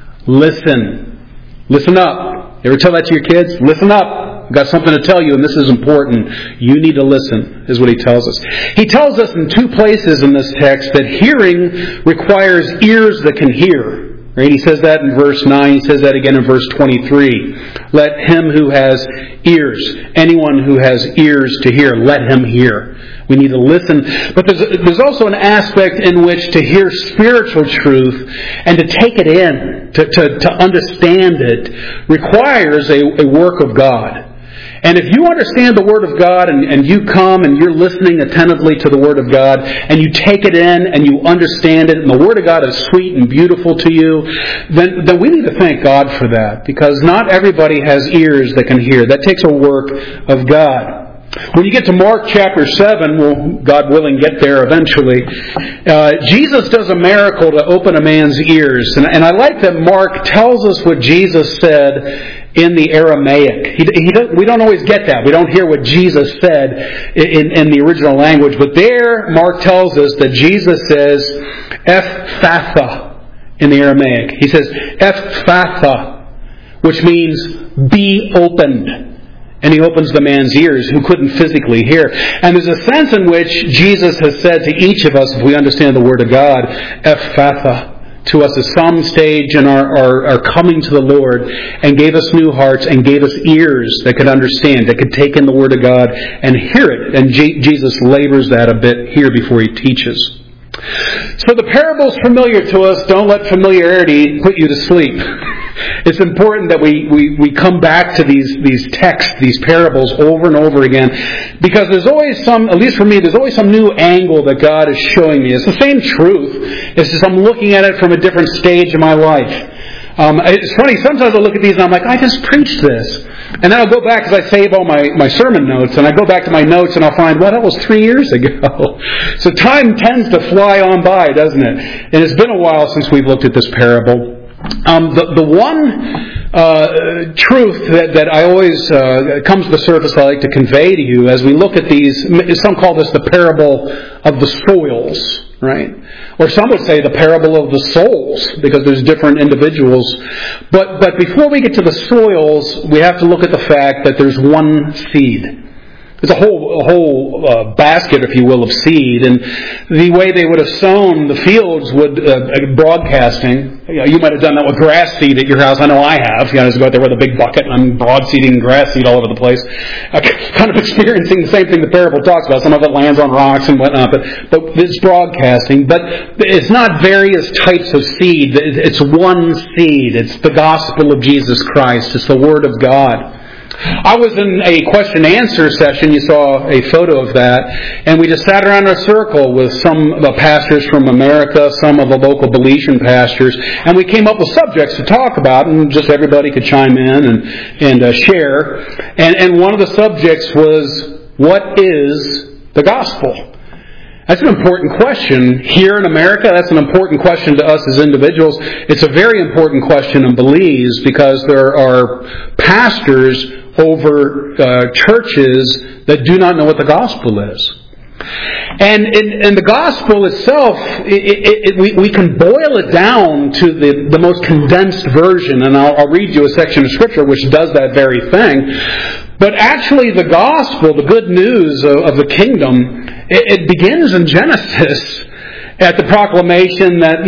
Listen. Listen up. You ever tell that to your kids? Listen up. I've got something to tell you, and this is important. You need to listen, is what he tells us. He tells us in 2 places in this text that hearing requires ears that can hear. Right? He says that in verse 9. He says that again in verse 23. Let him who has ears, anyone who has ears to hear, let him hear. We need to listen. But there's also an aspect in which to hear spiritual truth and to take it in, to understand it, requires a work of God. And if you understand the Word of God and you come and you're listening attentively to the Word of God and you take it in and you understand it and the Word of God is sweet and beautiful to you, then we need to thank God for that, because not everybody has ears that can hear. That takes a work of God. When you get to Mark chapter 7, we'll, God willing, get there eventually, Jesus does a miracle to open a man's ears. And I like that Mark tells us what Jesus said in the Aramaic. We don't always get that. We don't hear what Jesus said in the original language. But there, Mark tells us that Jesus says, Ephphatha in the Aramaic. He says, Ephphatha, which means be opened. And he opens the man's ears who couldn't physically hear. And there's a sense in which Jesus has said to each of us, if we understand the Word of God, Ephphatha, to us at some stage in our coming to the Lord, and gave us new hearts and gave us ears that could understand, that could take in the Word of God and hear it. And Jesus labors that a bit here before he teaches. So the parable's familiar to us. Don't let familiarity put you to sleep. It's important that we come back to these texts, these parables over and over again, because there's always some, at least for me, there's always some new angle that God is showing me. It's the same truth. It's just I'm looking at it from a different stage of my life. It's funny, sometimes I look at these and I'm like, I just preached this. And then I'll go back, because I save all my sermon notes, and I go back to my notes and I'll find, well, that was 3 years ago. So time tends to fly on by, doesn't it? And it's been a while since we've looked at this parable. The one truth that I always comes to the surface I like to convey to you as we look at these, some call this the parable of the soils, right? Or some would say the parable of the souls, because there's different individuals. But before we get to the soils, we have to look at the fact that there's one seed. There's a whole basket, if you will, of seed. And the way they would have sown the fields would, broadcasting, you might have done that with grass seed at your house. I know I have. You know, I just go out there with a big bucket and I'm broad seeding grass seed all over the place. Kind of experiencing the same thing the parable talks about. Some of it lands on rocks and whatnot, but it's broadcasting. But it's not various types of seed. It's one seed. It's the gospel of Jesus Christ. It's the Word of God. I was in a question-and-answer session. You saw a photo of that. And we just sat around in a circle with some of the pastors from America, some of the local Belizean pastors, and we came up with subjects to talk about, and just everybody could chime in and share. And one of the subjects was, what is the gospel? That's an important question here in America. That's an important question to us as individuals. It's a very important question in Belize because there are pastors over churches that do not know what the gospel is. And the gospel itself, we can boil it down to the most condensed version, and I'll read you a section of Scripture which does that very thing. But actually the gospel, the good news of the kingdom, it begins in Genesis at the proclamation that,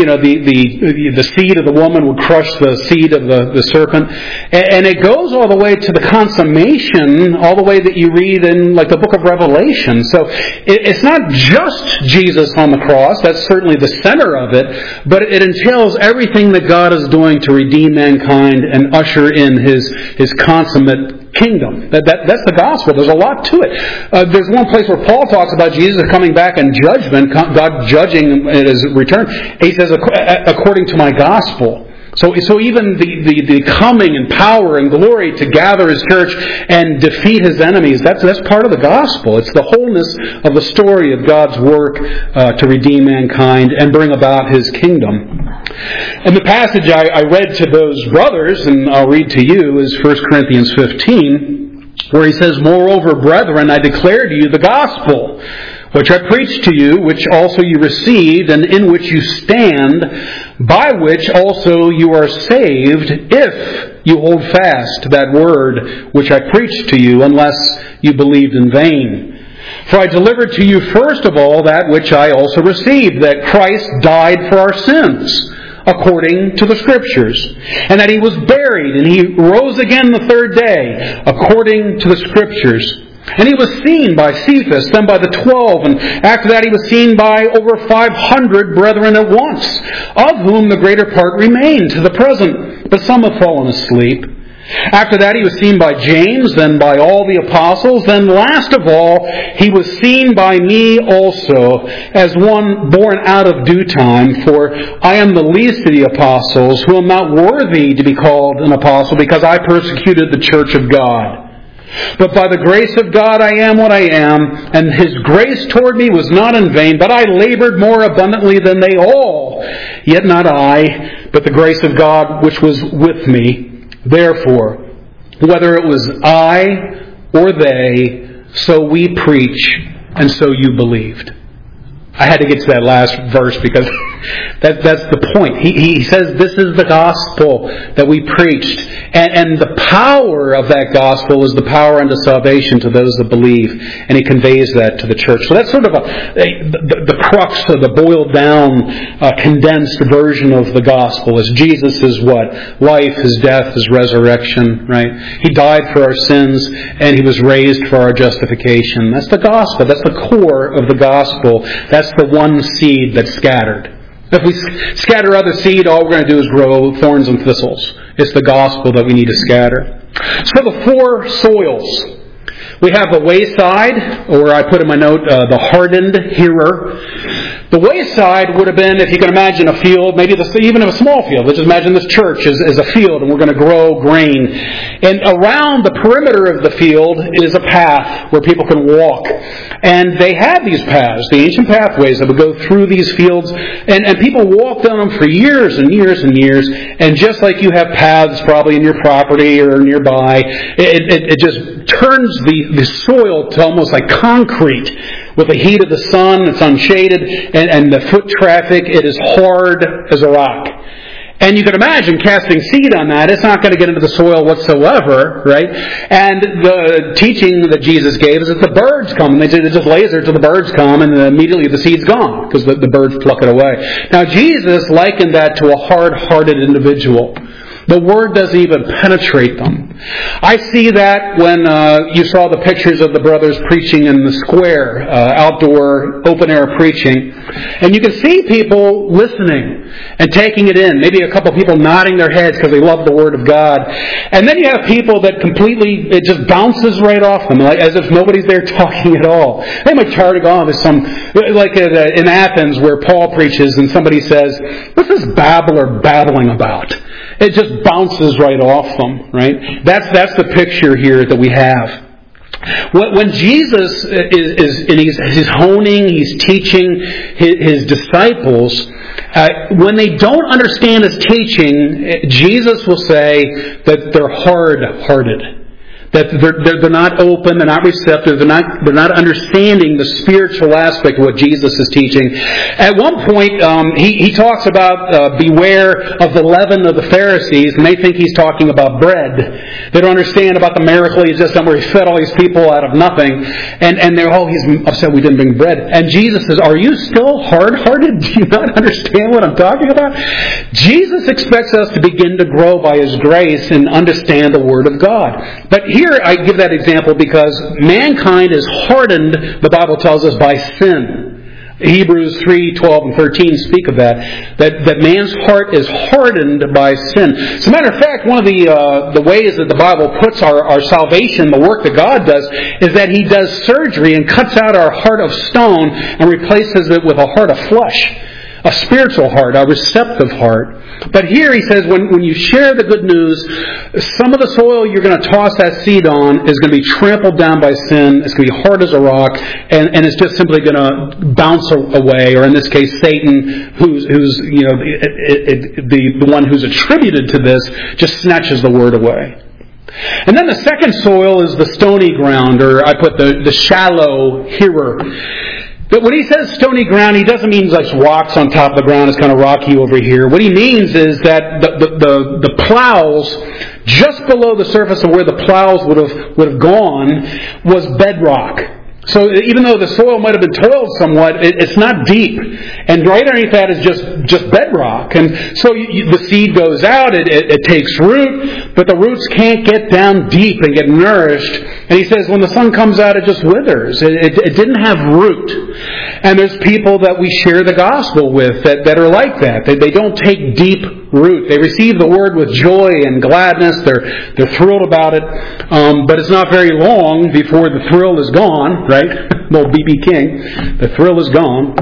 the seed of the woman would crush the seed of the serpent. And it goes all the way to the consummation, all the way that you read in like the book of Revelation. So it's not just Jesus on the cross. That's certainly the center of it. But it entails everything that God is doing to redeem mankind and usher in His consummate kingdom. That's the gospel. There's a lot to it. There's one place where Paul talks about Jesus coming back in judgment, God judging at His return. He says, according to my gospel. So even the coming and power and glory to gather His church and defeat His enemies, that's part of the gospel. It's the wholeness of the story of God's work to redeem mankind and bring about His kingdom. And the passage I read to those brothers, and I'll read to you, is 1 Corinthians 15, where he says, moreover, brethren, I declare to you the gospel, which I preached to you, which also you received, and in which you stand, by which also you are saved, if you hold fast that word which I preached to you, unless you believed in vain. For I delivered to you first of all that which I also received, that Christ died for our sins, according to the Scriptures, and that He was buried, and He rose again the third day, according to the Scriptures. And He was seen by Cephas, then by the 12, and after that He was seen by over 500 brethren at once, of whom the greater part remain to the present, but some have fallen asleep. After that He was seen by James, then by all the apostles, then last of all He was seen by me also, as one born out of due time, for I am the least of the apostles, who am not worthy to be called an apostle, because I persecuted the church of God. But by the grace of God I am what I am, and His grace toward me was not in vain, but I labored more abundantly than they all. Yet not I, but the grace of God which was with me. Therefore, whether it was I or they, so we preach, and so you believed. I had to get to that last verse because that's the point. He says this is the gospel that we preached. And the power of that gospel is the power unto salvation to those that believe. And He conveys that to the church. So that's sort of the crux of the boiled down, condensed version of the gospel is Jesus is what? Life, His death, His resurrection, right? He died for our sins and He was raised for our justification. That's the gospel. That's the core of the gospel. That's the one seed that's scattered. If we scatter other seed, all we're going to do is grow thorns and thistles. It's the gospel that we need to scatter. So the four soils. We have the wayside, or I put in my note, the hardened hearer. The wayside would have been, if you can imagine a field, maybe even a small field. Let's just imagine this church as a field, and we're going to grow grain. And around the perimeter of the field is a path where people can walk. And they had these paths, the ancient pathways that would go through these fields, and people walked on them for years and years and years. And just like you have paths probably in your property or nearby, it just turns the soil to almost like concrete. With the heat of the sun, it's unshaded, and the foot traffic, it is hard as a rock. And you can imagine casting seed on that. It's not going to get into the soil whatsoever, right? And the teaching that Jesus gave is that the birds come, and they just laser till the birds come, and immediately the seed's gone, because the birds pluck it away. Now Jesus likened that to a hard-hearted individual. The Word doesn't even penetrate them. I see that when you saw the pictures of the brothers preaching in the square, outdoor, open-air preaching. And you can see people listening and taking it in. Maybe a couple of people nodding their heads because they love the Word of God. And then you have people that completely, it just bounces right off them, like as if nobody's there talking at all. They might try to go on. There's some, like in Athens where Paul preaches and somebody says, "What's this babbler babbling about?" It just bounces right off them, right? That's the picture here that we have. When Jesus he's honing, he's teaching his disciples, when they don't understand his teaching, Jesus will say that they're hard-hearted. That they're not open, they're not receptive, they're not understanding the spiritual aspect of what Jesus is teaching. At one point, he talks about beware of the leaven of the Pharisees, and they think he's talking about bread. They don't understand about the miracle he's just done where he fed all these people out of nothing, and they're he's upset we didn't bring bread. And Jesus says, "Are you still hard-hearted? Do you not understand what I'm talking about?" Jesus expects us to begin to grow by His grace and understand the Word of God. But here I give that example because mankind is hardened, the Bible tells us, by sin. Hebrews 3:12 and 13 speak of that man's heart is hardened by sin. As a matter of fact, one of the ways that the Bible puts our salvation, the work that God does, is that He does surgery and cuts out our heart of stone and replaces it with a heart of flesh. A spiritual heart, a receptive heart. But here he says when you share the good news, some of the soil you're going to toss that seed on is going to be trampled down by sin. It's going to be hard as a rock, and it's just simply going to bounce away. Or in this case, Satan, who's the one who's attributed to this, just snatches the word away. And then the second soil is the stony ground, or I put the shallow hearer. But when he says stony ground, he doesn't mean like rocks on top of the ground. It's kind of rocky over here. What he means is that the plows, just below the surface of where the plows would have gone, was bedrock. So even though the soil might have been toiled somewhat, it's not deep. And right underneath that is just bedrock. And so the seed goes out, it takes root, but the roots can't get down deep and get nourished. And he says when the sun comes out, it just withers. It didn't have root. And there's people that we share the gospel with that are like that. They don't take deep root. They receive the word with joy and gladness. They're thrilled about it. But it's not very long before the thrill is gone, right? Old B.B. King. The thrill is gone.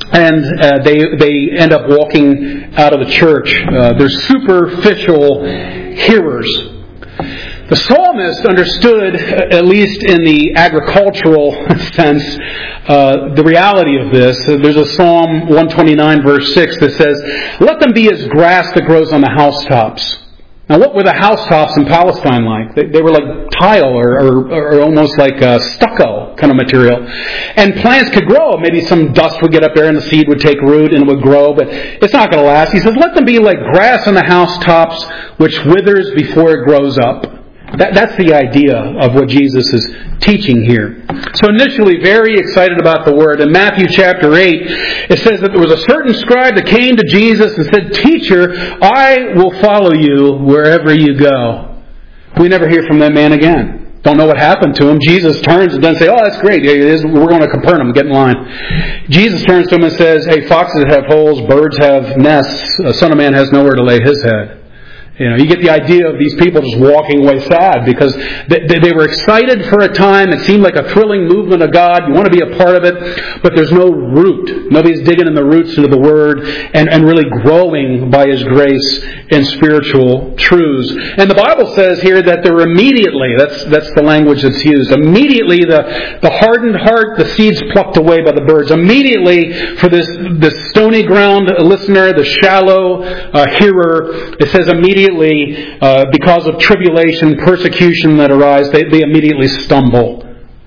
And they end up walking out of the church. They're superficial hearers. The psalmist understood, at least in the agricultural sense, the reality of this. There's a Psalm 129 verse 6 that says, "Let them be as grass that grows on the housetops." Now, what were the housetops in Palestine like? They were like tile or almost like stucco kind of material. And plants could grow. Maybe some dust would get up there and the seed would take root and it would grow, but it's not going to last. He says, "Let them be like grass on the housetops, which withers before it grows up." That's the idea of what Jesus is teaching here. So initially very excited about the Word. In Matthew chapter 8, it says that there was a certain scribe that came to Jesus and said, "Teacher, I will follow you wherever you go." We never hear from that man again. Don't know what happened to him. Jesus turns and doesn't say, "Oh, that's great. We're going to Capernaum. Get in line." Jesus turns to him and says, "Hey, foxes have holes, birds have nests. A son of man has nowhere to lay his head." You get the idea of these people just walking away sad because they were excited for a time. It seemed like a thrilling movement of God. You want to be a part of it, but there's no root. Nobody's digging in the roots into the Word and really growing by His grace in spiritual truths. And the Bible says here that they're immediately, that's the language that's used, immediately the hardened heart, the seeds plucked away by the birds. Immediately for this stony ground listener, the shallow hearer, it says immediately because of tribulation, persecution that arise, they immediately stumble.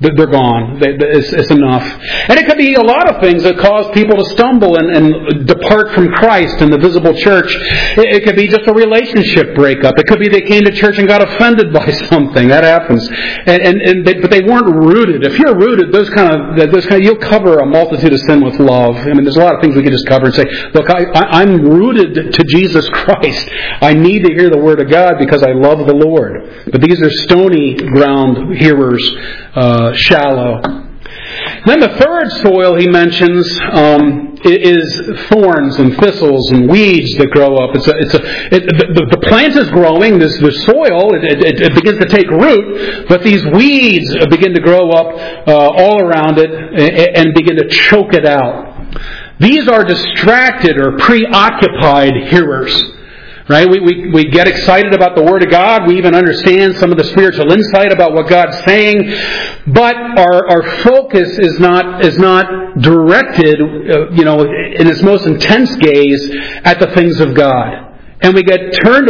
they're gone. It's enough. And it could be a lot of things that cause people to stumble and depart from Christ in the visible church. It could be just a relationship breakup. It could be they came to church and got offended by something. That happens. But they weren't rooted. If you're rooted, those kind of you'll cover a multitude of sin with love. I mean, there's a lot of things we can just cover and say, look, I'm rooted to Jesus Christ. I need to hear the Word of God because I love the Lord. But these are stony ground hearers, shallow. Then the third soil he mentions is thorns and thistles and weeds that grow up. The plant is growing. The soil it begins to take root, but these weeds begin to grow up all around it and begin to choke it out. These are distracted or preoccupied hearers. Right? We get excited about the Word of God. We even understand some of the spiritual insight about what God's saying. But our focus is not directed, in its most intense gaze at the things of God. And we get turned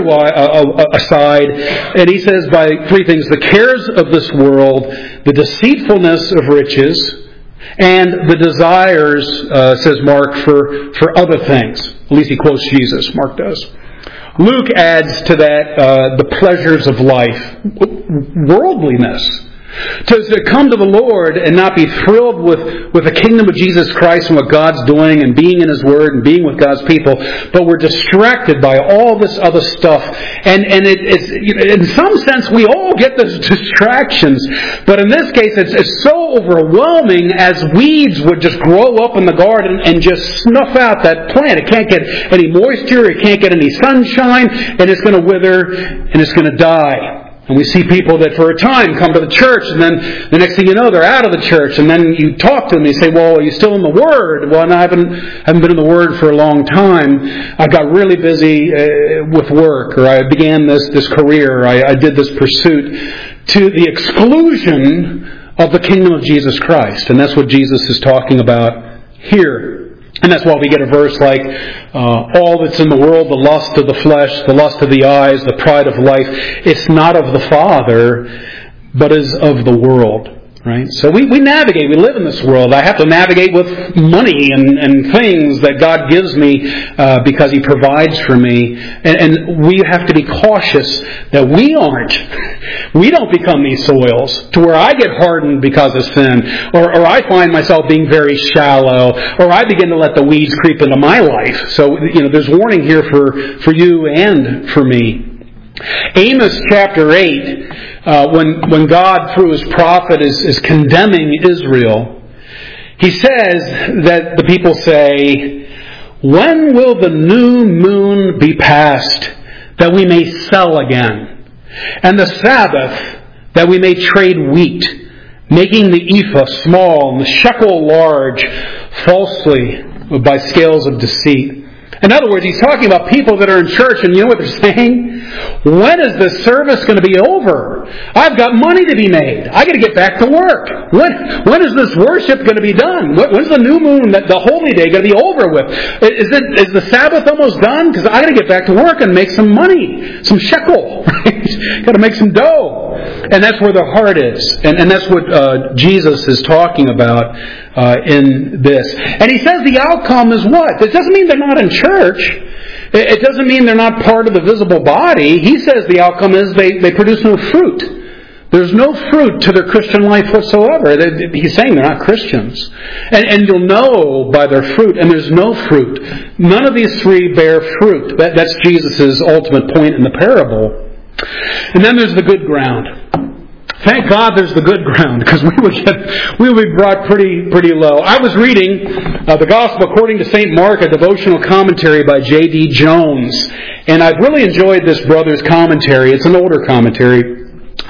aside, and he says by three things: the cares of this world, the deceitfulness of riches, and the desires, says Mark, for other things. At least he quotes Jesus. Mark does. Luke adds to that the pleasures of life, worldliness. To come to the Lord and not be thrilled with the kingdom of Jesus Christ and what God's doing and being in His Word and being with God's people, but we're distracted by all this other stuff. And it's in some sense we all get those distractions, but in this case it's so overwhelming as weeds would just grow up in the garden and just snuff out that plant. It can't get any moisture, it can't get any sunshine, and it's going to wither and it's going to die. And we see people that for a time come to the church, and then the next thing you know, they're out of the church. And then you talk to them, and you say, well, are you still in the Word? Well, no, I haven't been in the Word for a long time. I got really busy with work, or I began this career, I did this pursuit, to the exclusion of the kingdom of Jesus Christ. And that's what Jesus is talking about here. And that's why we get a verse like, all that's in the world, the lust of the flesh, the lust of the eyes, the pride of life, it's not of the Father, but is of the world. Right? So we navigate, we live in this world. I have to navigate with money and things that God gives me because He provides for me. And we have to be cautious that we don't become these soils to where I get hardened because of sin, or I find myself being very shallow, or I begin to let the weeds creep into my life. So, there's warning here for you and for me. Amos chapter 8, when God through His prophet is condemning Israel, He says that the people say, when will the new moon be passed that we may sell again? And the Sabbath that we may trade wheat, making the ephah small and the shekel large, falsely by scales of deceit. In other words, he's talking about people that are in church, and you know what they're saying? When is this service going to be over? I've got money to be made. I got to get back to work. When is this worship going to be done? When's the new moon, the holy day, going to be over with? Is the Sabbath almost done? Because I got to get back to work and make some money, some shekel. Right? Got to make some dough. And that's where the heart is. And that's what Jesus is talking about in this. And he says the outcome is what? It doesn't mean they're not in church. It doesn't mean they're not part of the visible body. He says the outcome is they produce no fruit. There's no fruit to their Christian life whatsoever. He's saying they're not Christians. And you'll know by their fruit, and there's no fruit. None of these three bear fruit. That's Jesus' ultimate point in the parable. And then there's the good ground. Thank God there's the good ground, because we would be brought pretty low. I was reading the Gospel according to St. Mark, a devotional commentary by J.D. Jones, and I've really enjoyed this brother's commentary. It's an older commentary.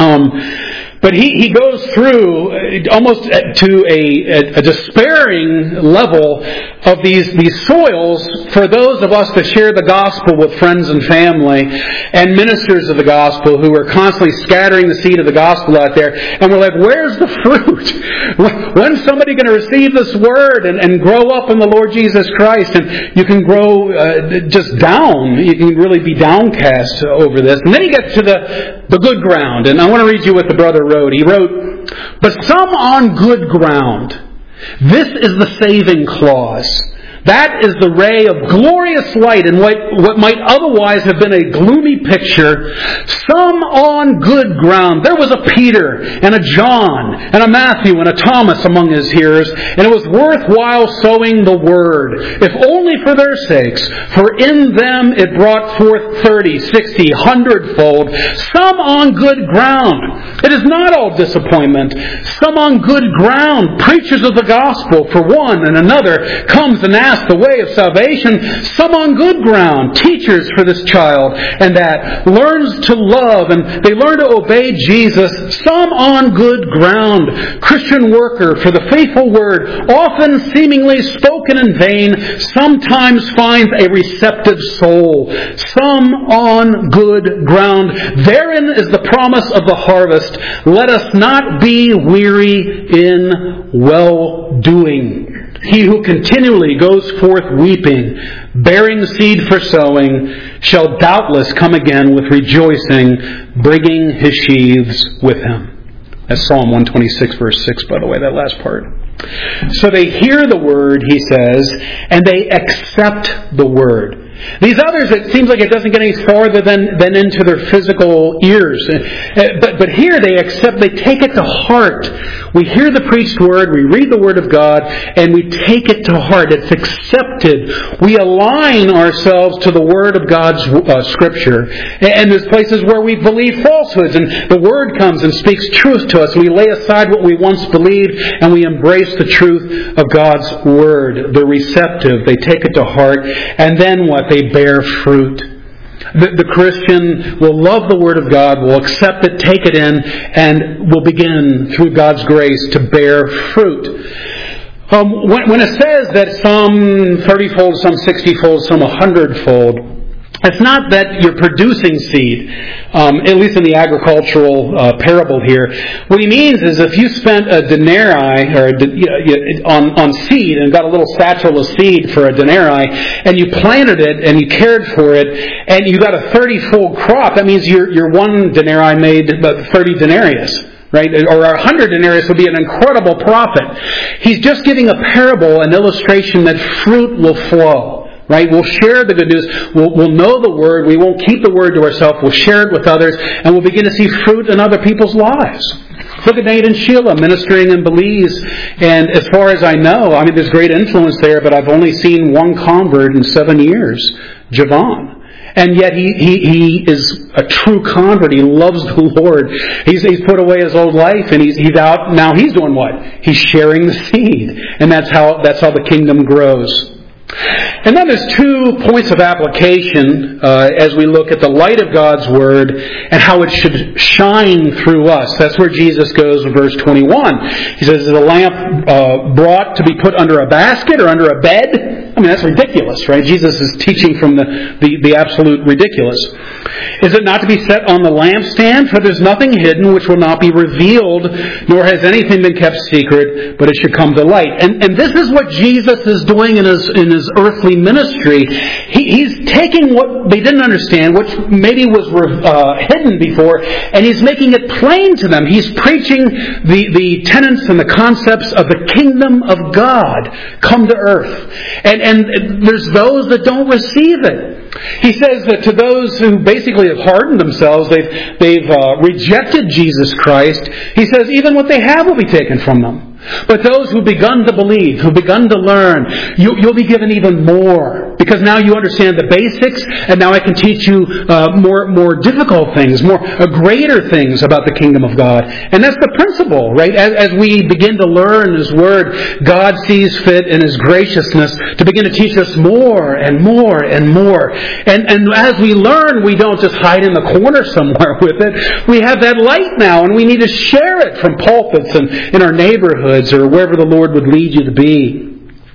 But he goes through almost to a despairing level of these soils for those of us that share the gospel with friends and family and ministers of the gospel who are constantly scattering the seed of the gospel out there. And we're like, where's the fruit? When's somebody going to receive this word and grow up in the Lord Jesus Christ? And you can grow just down. You can really be downcast over this. And then you get to the good ground. And I want to read you what the brother wrote wrote. He wrote, "But some on good ground. This is the saving clause. That is the ray of glorious light in what might otherwise have been a gloomy picture. Some on good ground. There was a Peter and a John and a Matthew and a Thomas among his hearers, and it was worthwhile sowing the word, if only for their sakes. For in them it brought forth 30, 60, 100-fold. Some on good ground. It is not all disappointment. Some on good ground. Preachers of the gospel for one, and another comes and asks the way of salvation. Some on good ground, teachers for this child and that, learns to love and they learn to obey Jesus. Some on good ground, Christian worker for the faithful word, often seemingly spoken in vain, sometimes finds a receptive soul. Some on good ground. Therein is the promise of the harvest. Let us not be weary in well-doing. He who continually goes forth weeping, bearing seed for sowing, shall doubtless come again with rejoicing, bringing his sheaves with him." That's Psalm 126, verse 6, by the way, that last part. So they hear the word, he says, and they accept the word. These others, it seems like it doesn't get any farther than into their physical ears. But here they accept, they take it to heart. We hear the preached word, we read the word of God, and we take it to heart. It's accepted. We align ourselves to the word of God's Scripture. And there's places where we believe falsehoods, and the word comes and speaks truth to us. We lay aside what we once believed, and we embrace the truth of God's word. They're receptive. They take it to heart. And then what? They bear fruit. The Christian will love the Word of God, will accept it, take it in, and will begin, through God's grace, to bear fruit. When it says that some 30-fold, some 60-fold, some 100-fold, it's not that you're producing seed, at least in the agricultural parable here. What he means is if you spent a denarii on seed and got a little satchel of seed for a denarii, and you planted it and you cared for it, and you got a 30-fold crop, that means your one denarii made about 30 denarius. Right? Or 100 denarius would be an incredible profit. He's just giving a parable, an illustration that fruit will flow. Right? We'll share the good news. We'll know the Word. We won't keep the Word to ourselves. We'll share it with others. And we'll begin to see fruit in other people's lives. Look at Nate and Sheila ministering in Belize. And as far as I know, there's great influence there, but I've only seen one convert in 7 years, Javon. And yet he is a true convert. He loves the Lord. He's put away his old life, and he's out. Now he's doing what? He's sharing the seed. And that's how the kingdom grows. And then there's 2 points of application as we look at the light of God's Word and how it should shine through us. That's where Jesus goes in verse 21. He says, "Is a lamp brought to be put under a basket or under a bed?" That's ridiculous, right? Jesus is teaching from the absolute ridiculous. "Is it not to be set on the lampstand? For there's nothing hidden which will not be revealed, nor has anything been kept secret, but it should come to light." And this is what Jesus is doing in his earthly ministry. He's taking what they didn't understand, which maybe was hidden before, and he's making it plain to them. He's preaching the tenets and the concepts of the kingdom of God come to earth. And there's those that don't receive it. He says that to those who basically have hardened themselves, they've rejected Jesus Christ, he says even what they have will be taken from them. But those who've begun to believe, who've begun to learn, you'll be given even more. Because now you understand the basics, and now I can teach you more difficult things, greater things about the kingdom of God. And that's the principle, right? As we begin to learn His Word, God sees fit in His graciousness to begin to teach us more and more and more. And as we learn, we don't just hide in the corner somewhere with it. We have that light now, and we need to share it from pulpits and in our neighborhood, or wherever the Lord would lead you to be.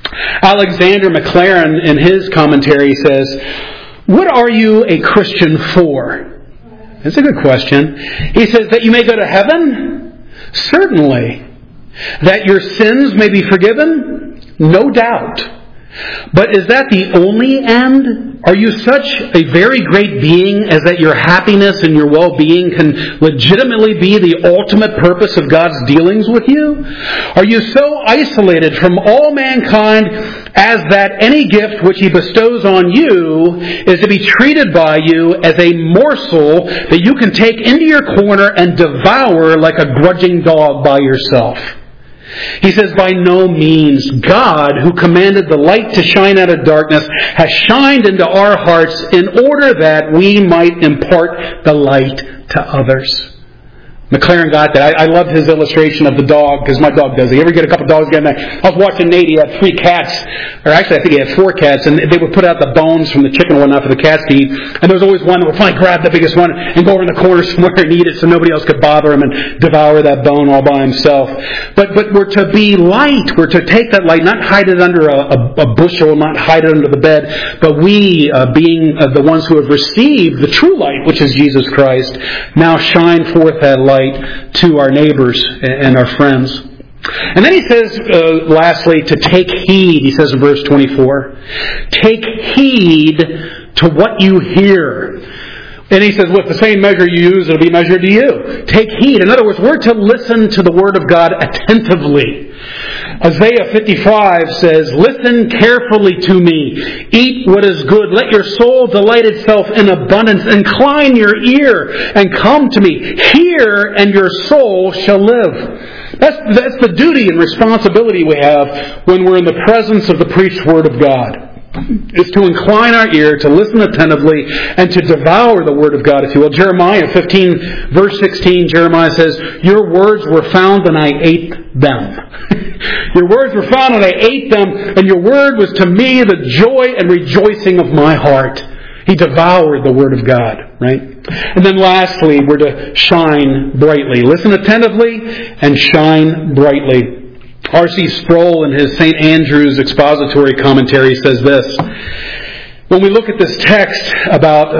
Alexander McLaren, in his commentary, says, "What are you a Christian for?" That's a good question. He says, "That you may go to heaven? Certainly. That your sins may be forgiven? No doubt. But is that the only end? Are you such a very great being as that your happiness and your well-being can legitimately be the ultimate purpose of God's dealings with you? Are you so isolated from all mankind as that any gift which He bestows on you is to be treated by you as a morsel that you can take into your corner and devour like a grudging dog by yourself? He says, by no means. God, who commanded the light to shine out of darkness, has shined into our hearts in order that we might impart the light to others. McLaren got that. I loved his illustration of the dog, because my dog does it. You ever get a couple dogs together? I was watching Nate. He had 3 cats, or actually I think he had 4 cats, and they would put out the bones from the chicken and whatnot for the cats to eat. And there was always one that would finally grab the biggest one and go over in the corner somewhere and eat it so nobody else could bother him and devour that bone all by himself. But we're to be light. We're to take that light, not hide it under a bushel, not hide it under the bed, but we, being the ones who have received the true light, which is Jesus Christ, now shine forth that light to our neighbors and our friends. And then he says, lastly, to take heed. He says in verse 24, take heed to what you hear. And he says, with the same measure you use, it'll be measured to you. Take heed. In other words, we're to listen to the Word of God attentively. Isaiah 55 says, listen carefully to me. Eat what is good. Let your soul delight itself in abundance. Incline your ear and come to me. Hear, and your soul shall live. That's the duty and responsibility we have when we're in the presence of the preached Word of God. Is to incline our ear, to listen attentively, and to devour the Word of God, if you will. Jeremiah 15, verse 16, Jeremiah says, your words were found and I ate them. Your words were found and I ate them, and your word was to me the joy and rejoicing of my heart. He devoured the Word of God, right? And then lastly, we're to shine brightly. Listen attentively and shine brightly. R.C. Sproul, in his St. Andrew's expository commentary, says this. When we look at this text about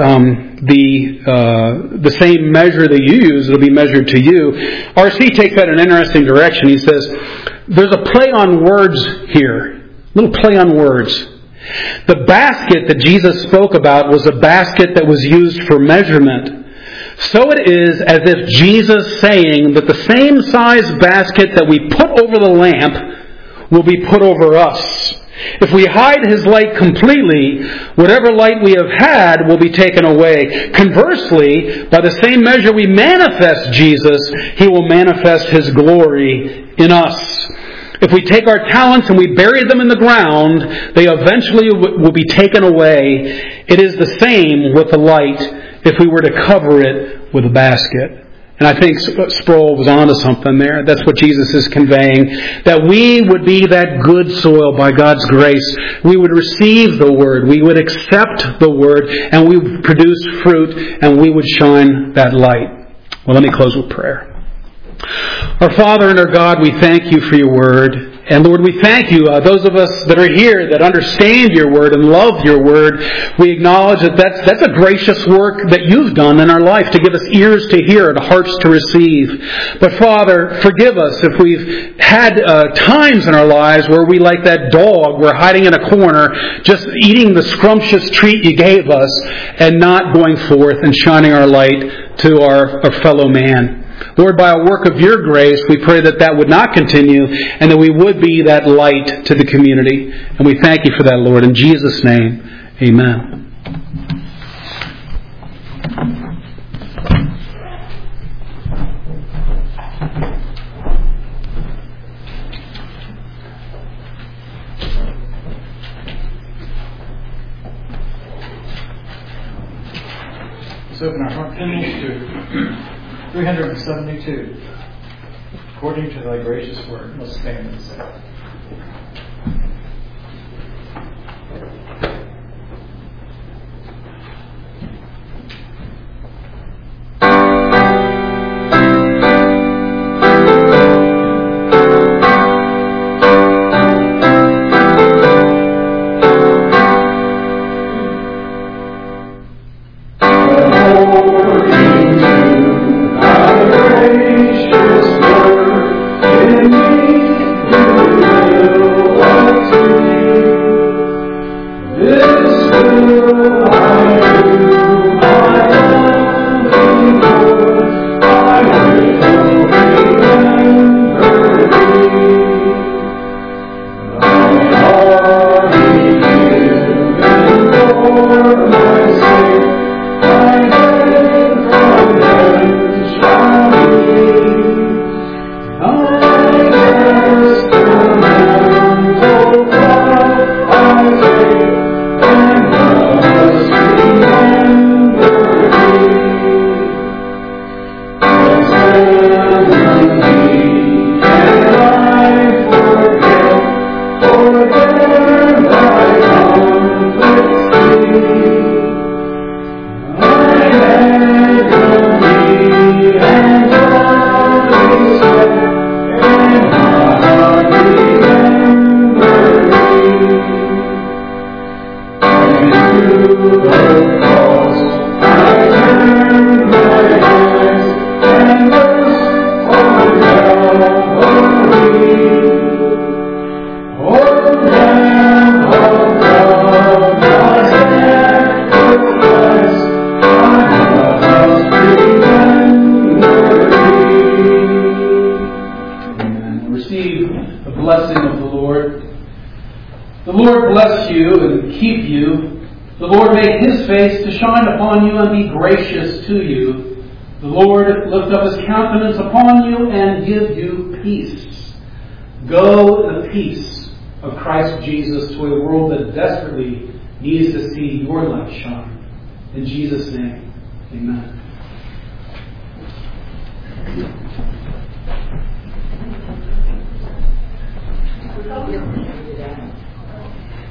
the same measure that you use, it'll be measured to you, R.C. takes that in an interesting direction. He says, there's a play on words here. A little play on words. The basket that Jesus spoke about was a basket that was used for measurement. So it is as if Jesus saying that the same size basket that we put over the lamp will be put over us. If we hide His light completely, whatever light we have had will be taken away. Conversely, by the same measure we manifest Jesus, He will manifest His glory in us. If we take our talents and we bury them in the ground, they eventually will be taken away. It is the same with the light if we were to cover it with a basket. And I think Sproul was onto something there. That's what Jesus is conveying. That we would be that good soil by God's grace. We would receive the Word. We would accept the Word. And we would produce fruit. And we would shine that light. Well, let me close with prayer. Our Father and our God, we thank You for Your Word. And Lord, we thank You, those of us that are here that understand Your Word and love Your Word, we acknowledge that that's a gracious work that You've done in our life to give us ears to hear and hearts to receive. But Father, forgive us if we've had times in our lives where we, like that dog, we're hiding in a corner, just eating the scrumptious treat You gave us and not going forth and shining our light to our fellow man. Lord, by a work of Your grace, we pray that that would not continue and that we would be that light to the community. And we thank You for that, Lord. In Jesus' name, amen. Let's open our heart hymnals to 372. According to Thy gracious word, let's stand and sing. Gracious word in me, you will leave you. The Lord make His face to shine upon you and be gracious to you. The Lord lift up His countenance upon you and give you peace. Go in the peace of Christ Jesus to a world that desperately needs to see your light shine. In Jesus' name, amen.